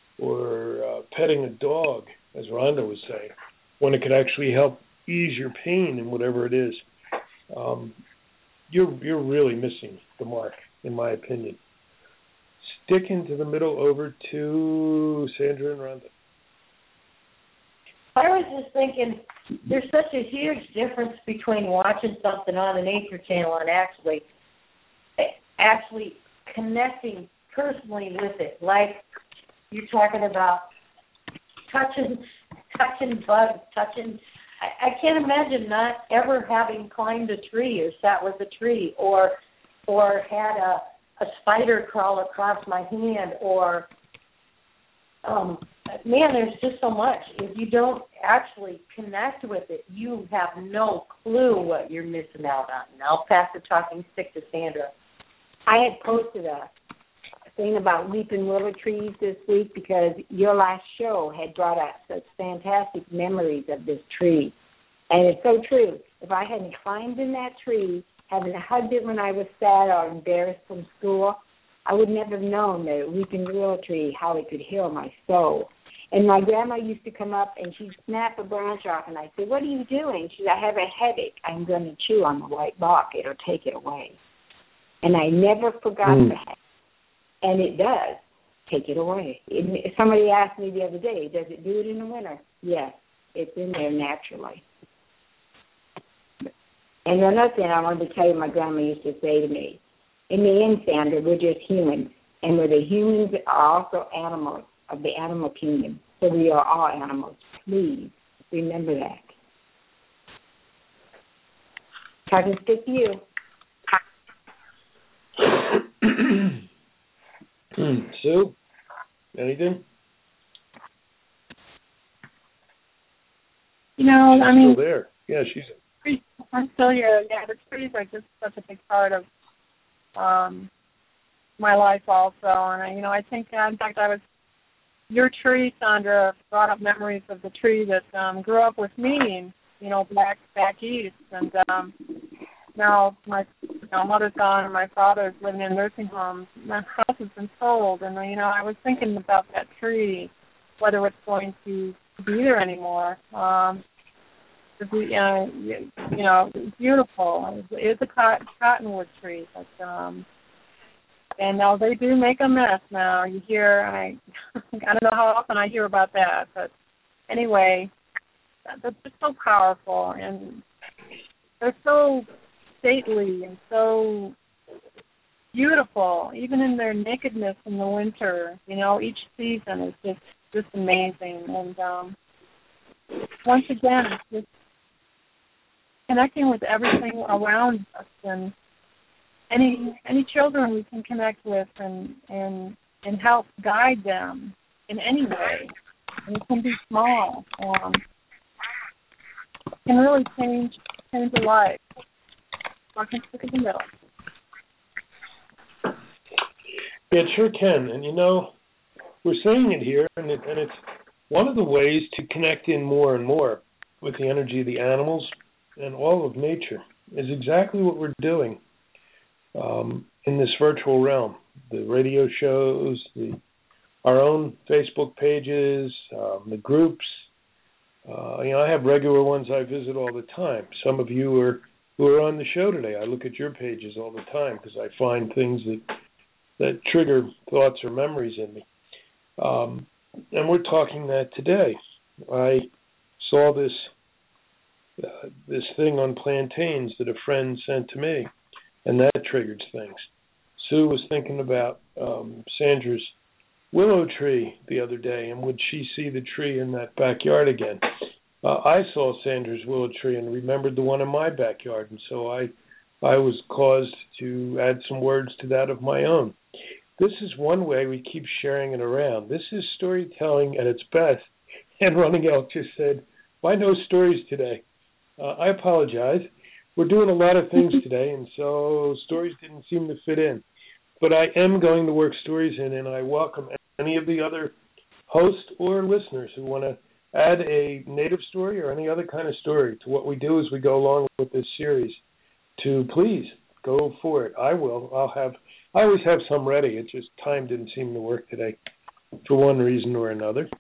or petting a dog, as Rhonda was saying, when it could actually help ease your pain and whatever it is, you're really missing the mark, in my opinion. Sticking to the middle over to Sandra and Rhonda. I was just thinking, there's such a huge difference between watching something on the Nature Channel and actually connecting personally with it. Like you're talking about touching bugs, I can't imagine not ever having climbed a tree or sat with a tree or had a spider crawl across my hand or man, there's just so much. If you don't actually connect with it, you have no clue what you're missing out on. And I'll pass the talking stick to Sandra. I had posted a thing about weeping willow trees this week because your last show had brought up such fantastic memories of this tree. And it's so true. If I hadn't climbed in that tree, having hugged it when I was sad or embarrassed from school, I would never have known that weeping willow tree, how it could heal my soul. And my grandma used to come up and she'd snap a branch off and I'd say, "What are you doing?" She said, "I have a headache. I'm going to chew on the white bark. It'll take it away." And I never forgot that. And it does take it away. Somebody asked me the other day, does it do it in the winter? Yes, it's in there naturally. And another thing I wanted to tell you, my grandma used to say to me, in the end, Sandra, we're just humans. And we're the humans are also animals of the animal kingdom. So we are all animals. Please remember that. Talking stick to you. Sue, anything? You know, she's I mean, still there. Yeah, I'm still here. Yeah, the trees are just such a big part of my life also. And, I think, in fact, your tree, Sandra, brought up memories of the tree that grew up with me, back east. And now my mother's gone and my father's living in nursing homes. My house has been sold. And, I was thinking about that tree, whether it's going to be there anymore. It's beautiful. It's a cottonwood tree, but and now they do make a mess. Now you hear, I don't know how often I hear about that, but anyway, they're just so powerful and they're so stately and so beautiful, even in their nakedness in the winter. Each season is just amazing. And once again, just connecting with everything around us and any children we can connect with and help guide them in any way. And it can be small. It can really change a life. So I can stick in the middle. Yeah, it sure can. And we're saying it here, and it's one of the ways to connect in more and more with the energy of the animals and all of nature is exactly what we're doing in this virtual realm. The radio shows, our own Facebook pages, the groups. I have regular ones I visit all the time. Some of you who are on the show today, I look at your pages all the time because I find things that trigger thoughts or memories in me. And we're talking that today. I saw this thing on plantains that a friend sent to me, and that triggered things. Sue was thinking about Sandra's willow tree the other day, and would she see the tree in that backyard again? I saw Sandra's willow tree and remembered the one in my backyard, and so I was caused to add some words to that of my own. This is one way we keep sharing it around. This is storytelling at its best. And Running Elk just said, why no stories today? I apologize. We're doing a lot of things today, and so stories didn't seem to fit in. But I am going to work stories in, and I welcome any of the other hosts or listeners who want to add a native story or any other kind of story to what we do as we go along with this series. To please go for it. I will. I always have some ready. It's just time didn't seem to work today for one reason or another.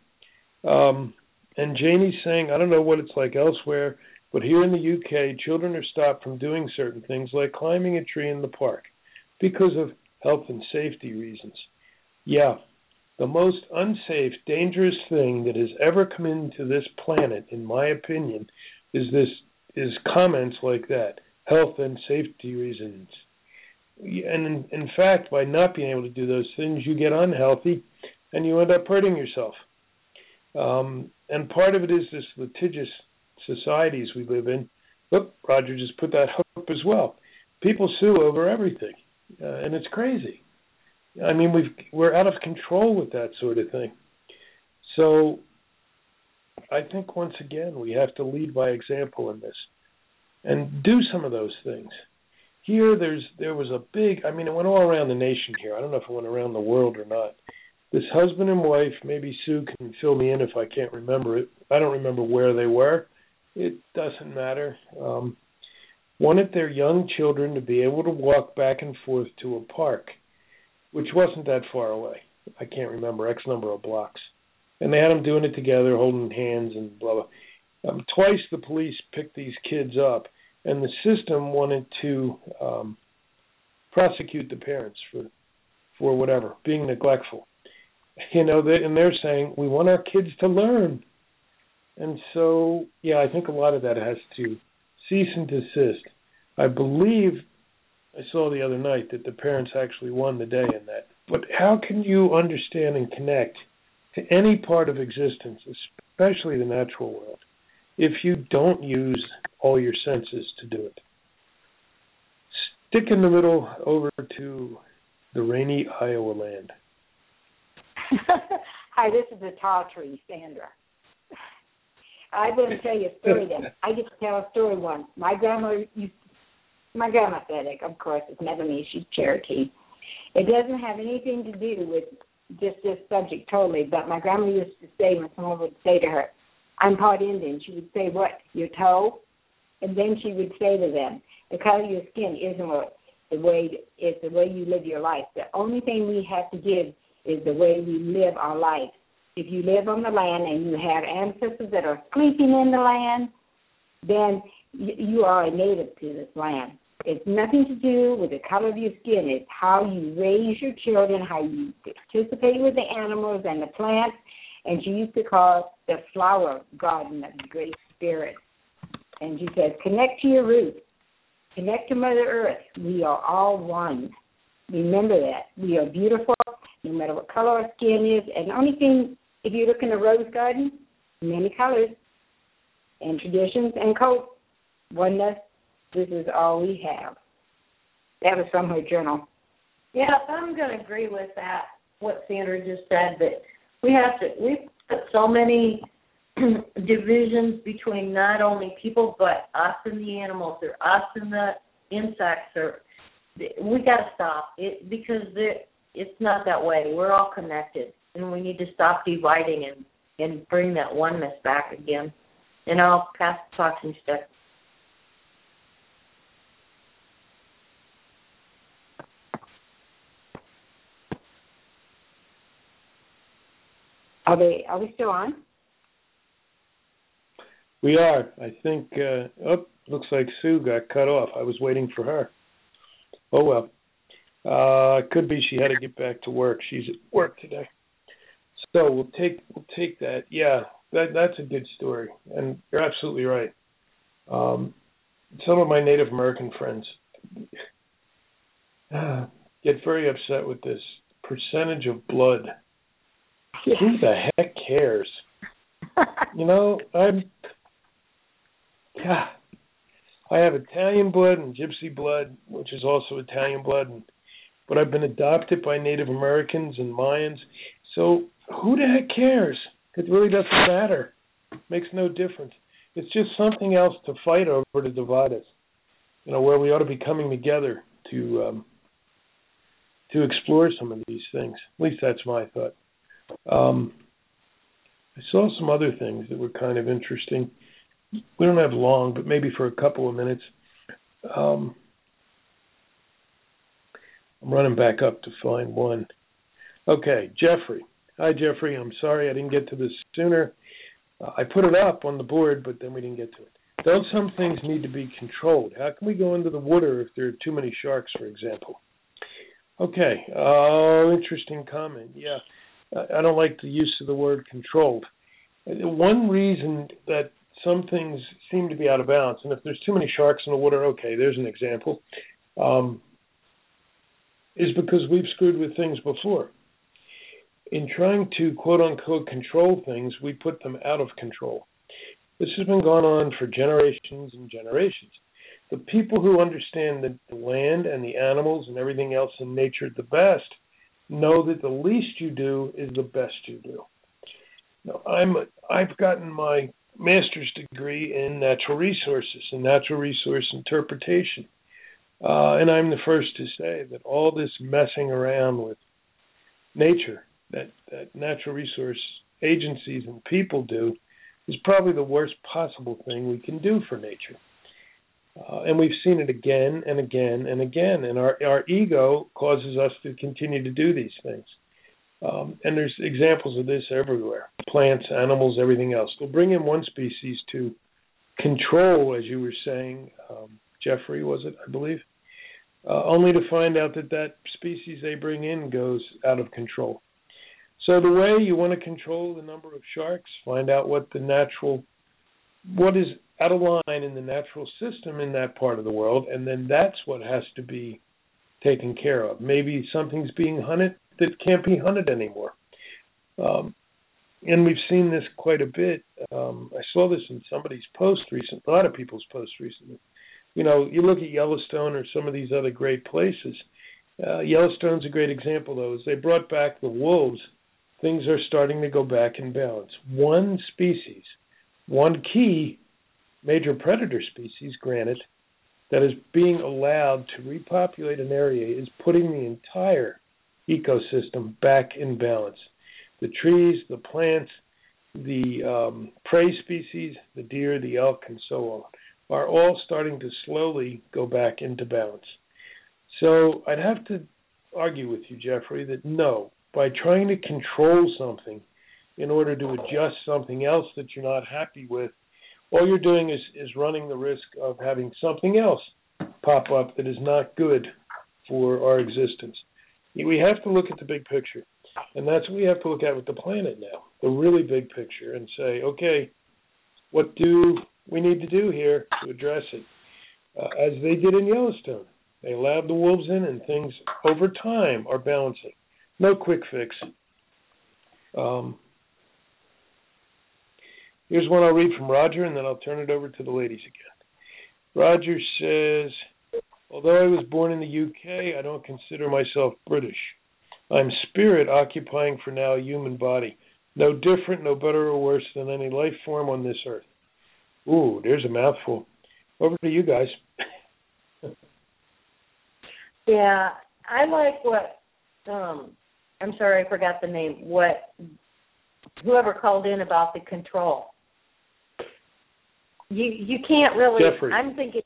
And Janie's saying, I don't know what it's like elsewhere, but here in the UK, children are stopped from doing certain things like climbing a tree in the park because of health and safety reasons. Yeah, the most unsafe, dangerous thing that has ever come into this planet, in my opinion, is comments like that, health and safety reasons. And in fact, by not being able to do those things, you get unhealthy and you end up hurting yourself. And part of it is this litigious societies we live in. Look, Roger just put that up as well. People sue over everything, and it's crazy. I mean, we're out of control with that sort of thing. So I think, once again, we have to lead by example in this and do some of those things. Here, there was a big, it went all around the nation here. I don't know if it went around the world or not. This husband and wife, maybe Sue can fill me in if I can't remember it. I don't remember where they were. It doesn't matter. Wanted their young children to be able to walk back and forth to a park, which wasn't that far away. I can't remember, X number of blocks. And they had them doing it together, holding hands and blah, blah. Twice the police picked these kids up, and the system wanted to prosecute the parents for whatever, being neglectful. And they're saying, we want our kids to learn. And so, I think a lot of that has to cease and desist. I believe I saw the other night that the parents actually won the day in that. But how can you understand and connect to any part of existence, especially the natural world, if you don't use all your senses to do it. Stick in the middle over to the rainy Iowa land. Hi, this is the tall tree, Sandra. I'm going to tell you a story then. I get to tell a story once. My grandma said it, of course, it's never me, she's Cherokee. It doesn't have anything to do with just this subject totally, but my grandma used to say when someone would say to her, I'm part Indian, she would say, what, your toe? And then she would say to them, the color of your skin isn't it's the way you live your life. The only thing we have to give is the way we live our life. If you live on the land and you have ancestors that are sleeping in the land, then you are a native to this land. It's nothing to do with the color of your skin. It's how you raise your children, how you participate with the animals and the plants. And she used to call the flower garden of the Great Spirit. And she says, connect to your roots. Connect to Mother Earth. We are all one. Remember that. We are beautiful, no matter what color our skin is. And the only thing, if you look in a rose garden, many colors and traditions and coats, oneness, this is all we have. That was from her journal. Yeah, I'm going to agree with that, what Sandra just said, that we've put so many divisions between not only people but us and the animals or us and the insects. We got to stop it because it's not that way. We're all connected, and we need to stop dividing and bring that oneness back again. And I'll pass the talking stick. Are we still on? We are. I think, looks like Sue got cut off. I was waiting for her. Oh, well. Could be she had to get back to work. She's at work today. So we'll take that. Yeah, that's a good story. And you're absolutely right. Some of my Native American friends get very upset with this percentage of blood. Yeah. Who the heck cares? I have Italian blood and Gypsy blood, which is also Italian blood, but I've been adopted by Native Americans and Mayans. So who the heck cares? It really doesn't matter. It makes no difference. It's just something else to fight over to divide us. Where we ought to be coming together to explore some of these things. At least that's my thought. I saw some other things that were kind of interesting. We don't have long, but maybe for a couple of minutes. I'm running back up to find one. Okay, Jeffrey. Hi, Jeffrey. I'm sorry I didn't get to this sooner. I put it up on the board, but then we didn't get to it. Don't some things need to be controlled? How can we go into the water if there are too many sharks, for example? Okay, interesting comment. Yeah, I don't like the use of the word controlled. One reason that some things seem to be out of balance, and if there's too many sharks in the water, okay, there's an example, is because we've screwed with things before. In trying to, quote-unquote, control things, we put them out of control. This has been going on for generations and generations. The people who understand the land and the animals and everything else in nature the best know that the least you do is the best you do. Now, I've gotten my master's degree in natural resources and natural resource interpretation. And I'm the first to say that all this messing around with nature that natural resource agencies and people do is probably the worst possible thing we can do for nature. And we've seen it again and again and again. And our ego causes us to continue to do these things. And there's examples of this everywhere. Plants, animals, everything else. They'll bring in one species to control, as you were saying, Jeffrey, was it, I believe? Only to find out that species they bring in goes out of control. So the way you want to control the number of sharks, find out what is out of line in the natural system in that part of the world, and then that's what has to be taken care of. Maybe something's being hunted that can't be hunted anymore. and we've seen this quite a bit. I saw this in somebody's post recently, a lot of people's posts recently. You know, you look at Yellowstone or some of these other great places. Yellowstone's a great example, though. As they brought back the wolves, things are starting to go back in balance. One species, one key major predator species, granted, that is being allowed to repopulate an area is putting the entire ecosystem back in balance. The trees, the plants, the prey species, the deer, the elk, and so on, are all starting to slowly go back into balance. So I'd have to argue with you, Jeffrey, that no, by trying to control something in order to adjust something else that you're not happy with, all you're doing is running the risk of having something else pop up that is not good for our existence. We have to look at the big picture, and that's what we have to look at with the planet now, the really big picture, and say, okay, what do we need to do here to address it? As they did in Yellowstone. They allowed the wolves in, and things over time are balancing. No quick fix. Here's one I'll read from Roger, and then I'll turn it over to the ladies again. Roger says, although I was born in the UK, I don't consider myself British. I'm spirit occupying for now a human body. No different, no better or worse than any life form on this earth. Ooh, there's a mouthful. Over to you guys. Yeah, I like what, I'm sorry, I forgot the name, what whoever called in about the control. You can't really. Jeffrey. I'm thinking.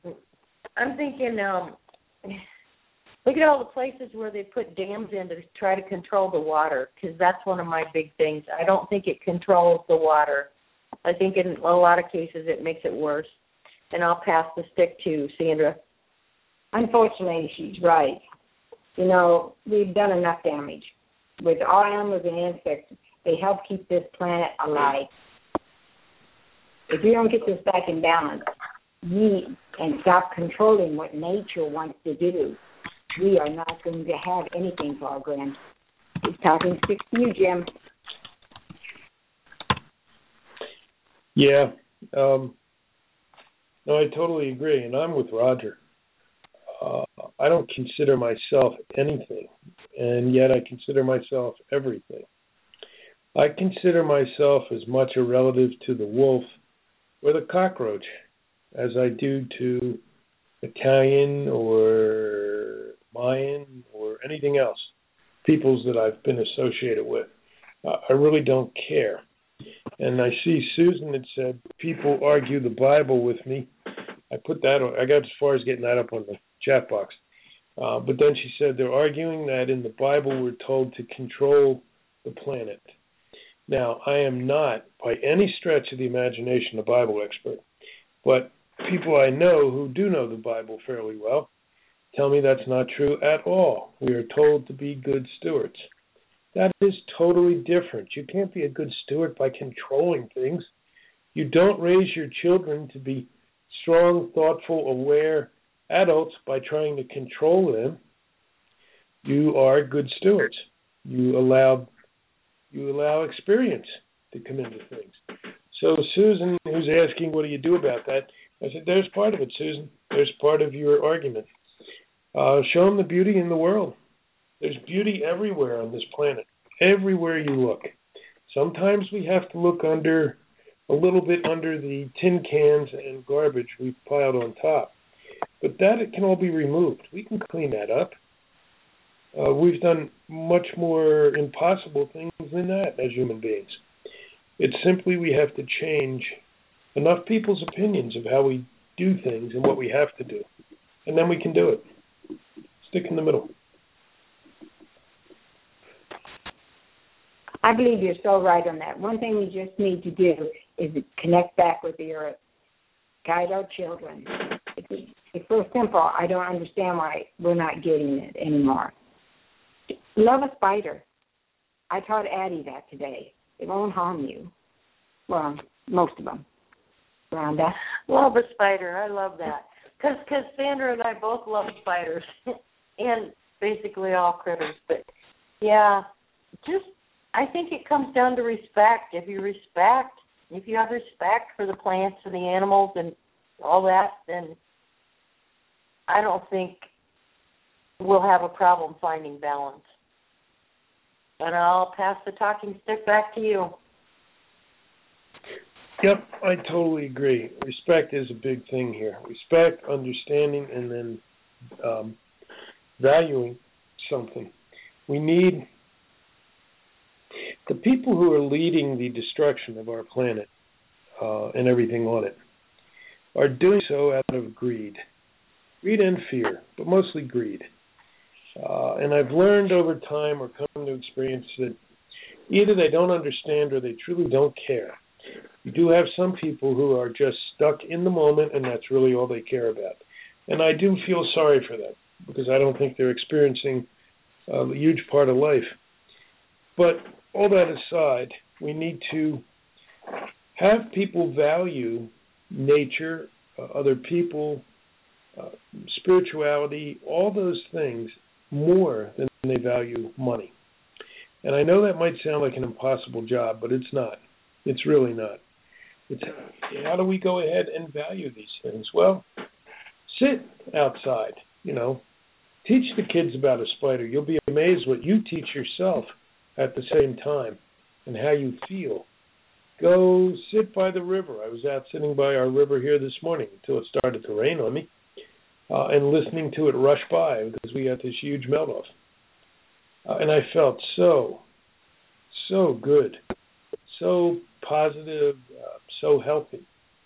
Look at all the places where they put dams in to try to control the water, because that's one of my big things. I don't think it controls the water. I think in a lot of cases it makes it worse. And I'll pass the stick to Sandra. Unfortunately, she's right. You know, we've done enough damage. With all animals and insects, they help keep this planet alive. If we don't get this back in balance, and stop controlling what nature wants to do, we are not going to have anything for our grand. He's talking stick to you, Jim. Yeah. No, I totally agree, and I'm with Roger. I don't consider myself anything, and yet I consider myself everything. I consider myself as much a relative to the wolf or the cockroach as I do to Italian or Mayan or anything else, peoples that I've been associated with. I really don't care. And I see Susan had said, people argue the Bible with me. I got as far as getting that up on the chat box. But then she said they're arguing that in the Bible we're told to control the planet. Now, I am not, by any stretch of the imagination, a Bible expert, but people I know who do know the Bible fairly well tell me that's not true at all. We are told to be good stewards. That is totally different. You can't be a good steward by controlling things. You don't raise your children to be strong, thoughtful, aware adults by trying to control them. You are good stewards. You allow experience to come into things. So Susan, who's asking, what do you do about that? I said, there's part of it, Susan. There's part of your argument. Show them the beauty in the world. There's beauty everywhere on this planet, everywhere you look. Sometimes we have to look a little bit under the tin cans and garbage we've piled on top. But that it can all be removed. We can clean that up. We've done much more impossible things than that as human beings. It's simply we have to change enough people's opinions of how we do things and what we have to do. And then we can do it. Stick in the middle. I believe you're so right on that. One thing we just need to do is connect back with the earth, guide our children. It's so simple. I don't understand why we're not getting it anymore. Love a spider. I taught Addie that today. It won't harm you. Well, most of them. Rhonda? Love a spider. I love that. Because Sandra and I both love spiders and basically all critters. But, yeah, just I think it comes down to respect. If you have respect for the plants and the animals and all that, then I don't think we'll have a problem finding balance. And I'll pass the talking stick back to you. Yep, I totally agree. Respect is a big thing here. Respect, understanding, and then valuing something. We need the people who are leading the destruction of our planet and everything on it are doing so out of greed and fear, but mostly greed. And I've learned over time or come to experience that either they don't understand or they truly don't care. You do have some people who are just stuck in the moment, and that's really all they care about. And I do feel sorry for them because I don't think they're experiencing a huge part of life. But all that aside, we need to have people value nature, other people, spirituality, all those things more than they value money. And I know that might sound like an impossible job, but it's not. It's really not. It's how do we go ahead and value these things? Well, sit outside, Teach the kids about a spider. You'll be amazed what you teach yourself at the same time and how you feel. Go sit by the river. I was out sitting by our river here this morning until it started to rain on me and listening to it rush by because we got this huge melt-off. And I felt so good, so positive, so healthy.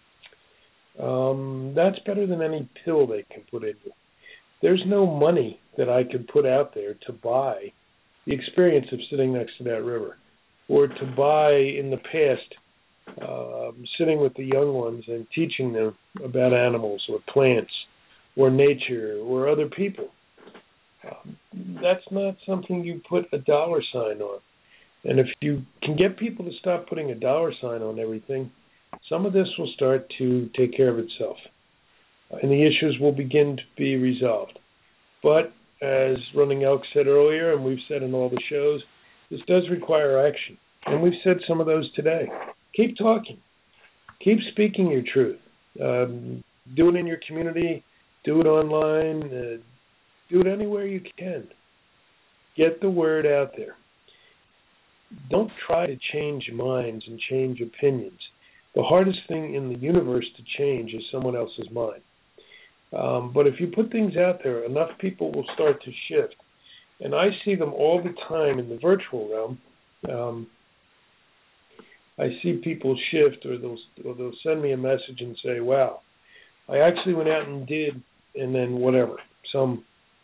That's better than any pill they can put in you. There's no money that I could put out there to buy the experience of sitting next to that river or to buy in the past sitting with the young ones and teaching them about animals or plants or nature or other people. That's not something you put a dollar sign on. And if you can get people to stop putting a dollar sign on everything, some of this will start to take care of itself. And the issues will begin to be resolved. But as Running Elk said earlier, and we've said in all the shows, this does require action. And we've said some of those today. Keep talking. Keep speaking your truth. Do it in your community. Do it online. Do it anywhere you can. Get the word out there. Don't try to change minds and change opinions. The hardest thing in the universe to change is someone else's mind. But if you put things out there, enough people will start to shift. And I see them all the time in the virtual realm. I see people shift, or they'll send me a message and say, wow, I actually went out and did, and then whatever, some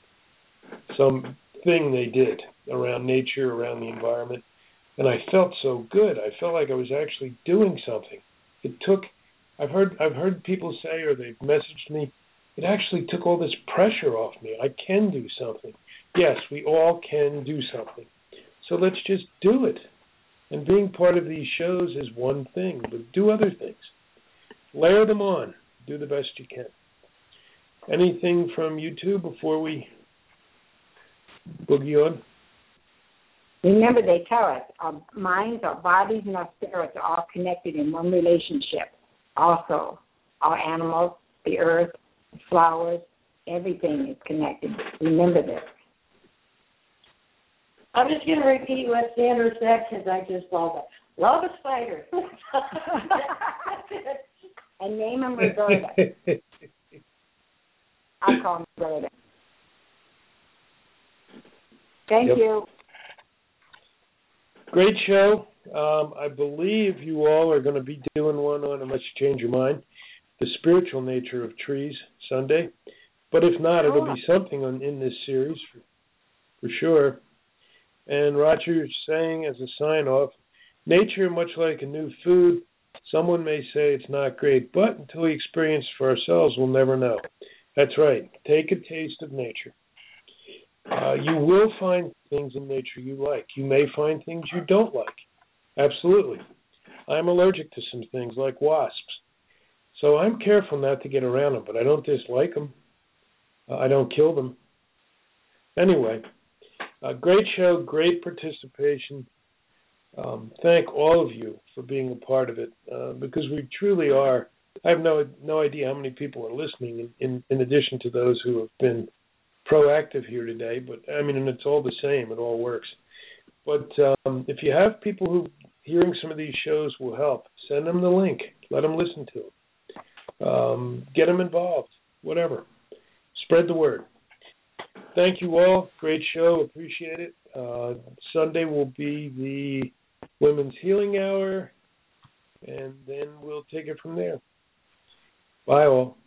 thing they did around nature, around the environment, and I felt so good. I felt like I was actually doing something. I've heard people say, or they've messaged me, it actually took all this pressure off me. I can do something. Yes, we all can do something. So let's just do it. And being part of these shows is one thing, but do other things. Layer them on. Do the best you can. Anything from you two before we boogie on? Remember, they tell us our minds, our bodies, and our spirits are all connected in one relationship. Also, our animals, the earth, the flowers, everything is connected. Remember this. I'm just going to repeat what Sandra said because I just love it. Love a spider. And name him Roberta. I call him Roberta. Thank you. Great show. I believe you all are going to be doing one on, unless you change your mind, the spiritual nature of trees Sunday. But if not, it'll be something in this series for sure. And Roger saying as a sign-off, nature, much like a new food, someone may say it's not great, but until we experience it for ourselves, we'll never know. That's right. Take a taste of nature. You will find things in nature you like. You may find things you don't like. Absolutely. I'm allergic to some things like wasps. So I'm careful not to get around them, but I don't dislike them. I don't kill them. Anyway, great show, great participation. thank all of you for being a part of it, because we truly are. I have no idea how many people are listening in addition to those who have been proactive here today, but I mean, and it's all the same. It all works. But if you have people who hearing some of these shows will help, send them the link. Let them listen to them. Get them involved. Whatever. Spread the word. Thank you all. Great show. Appreciate it. Sunday will be the Women's Healing Hour, and then we'll take it from there. Bye all.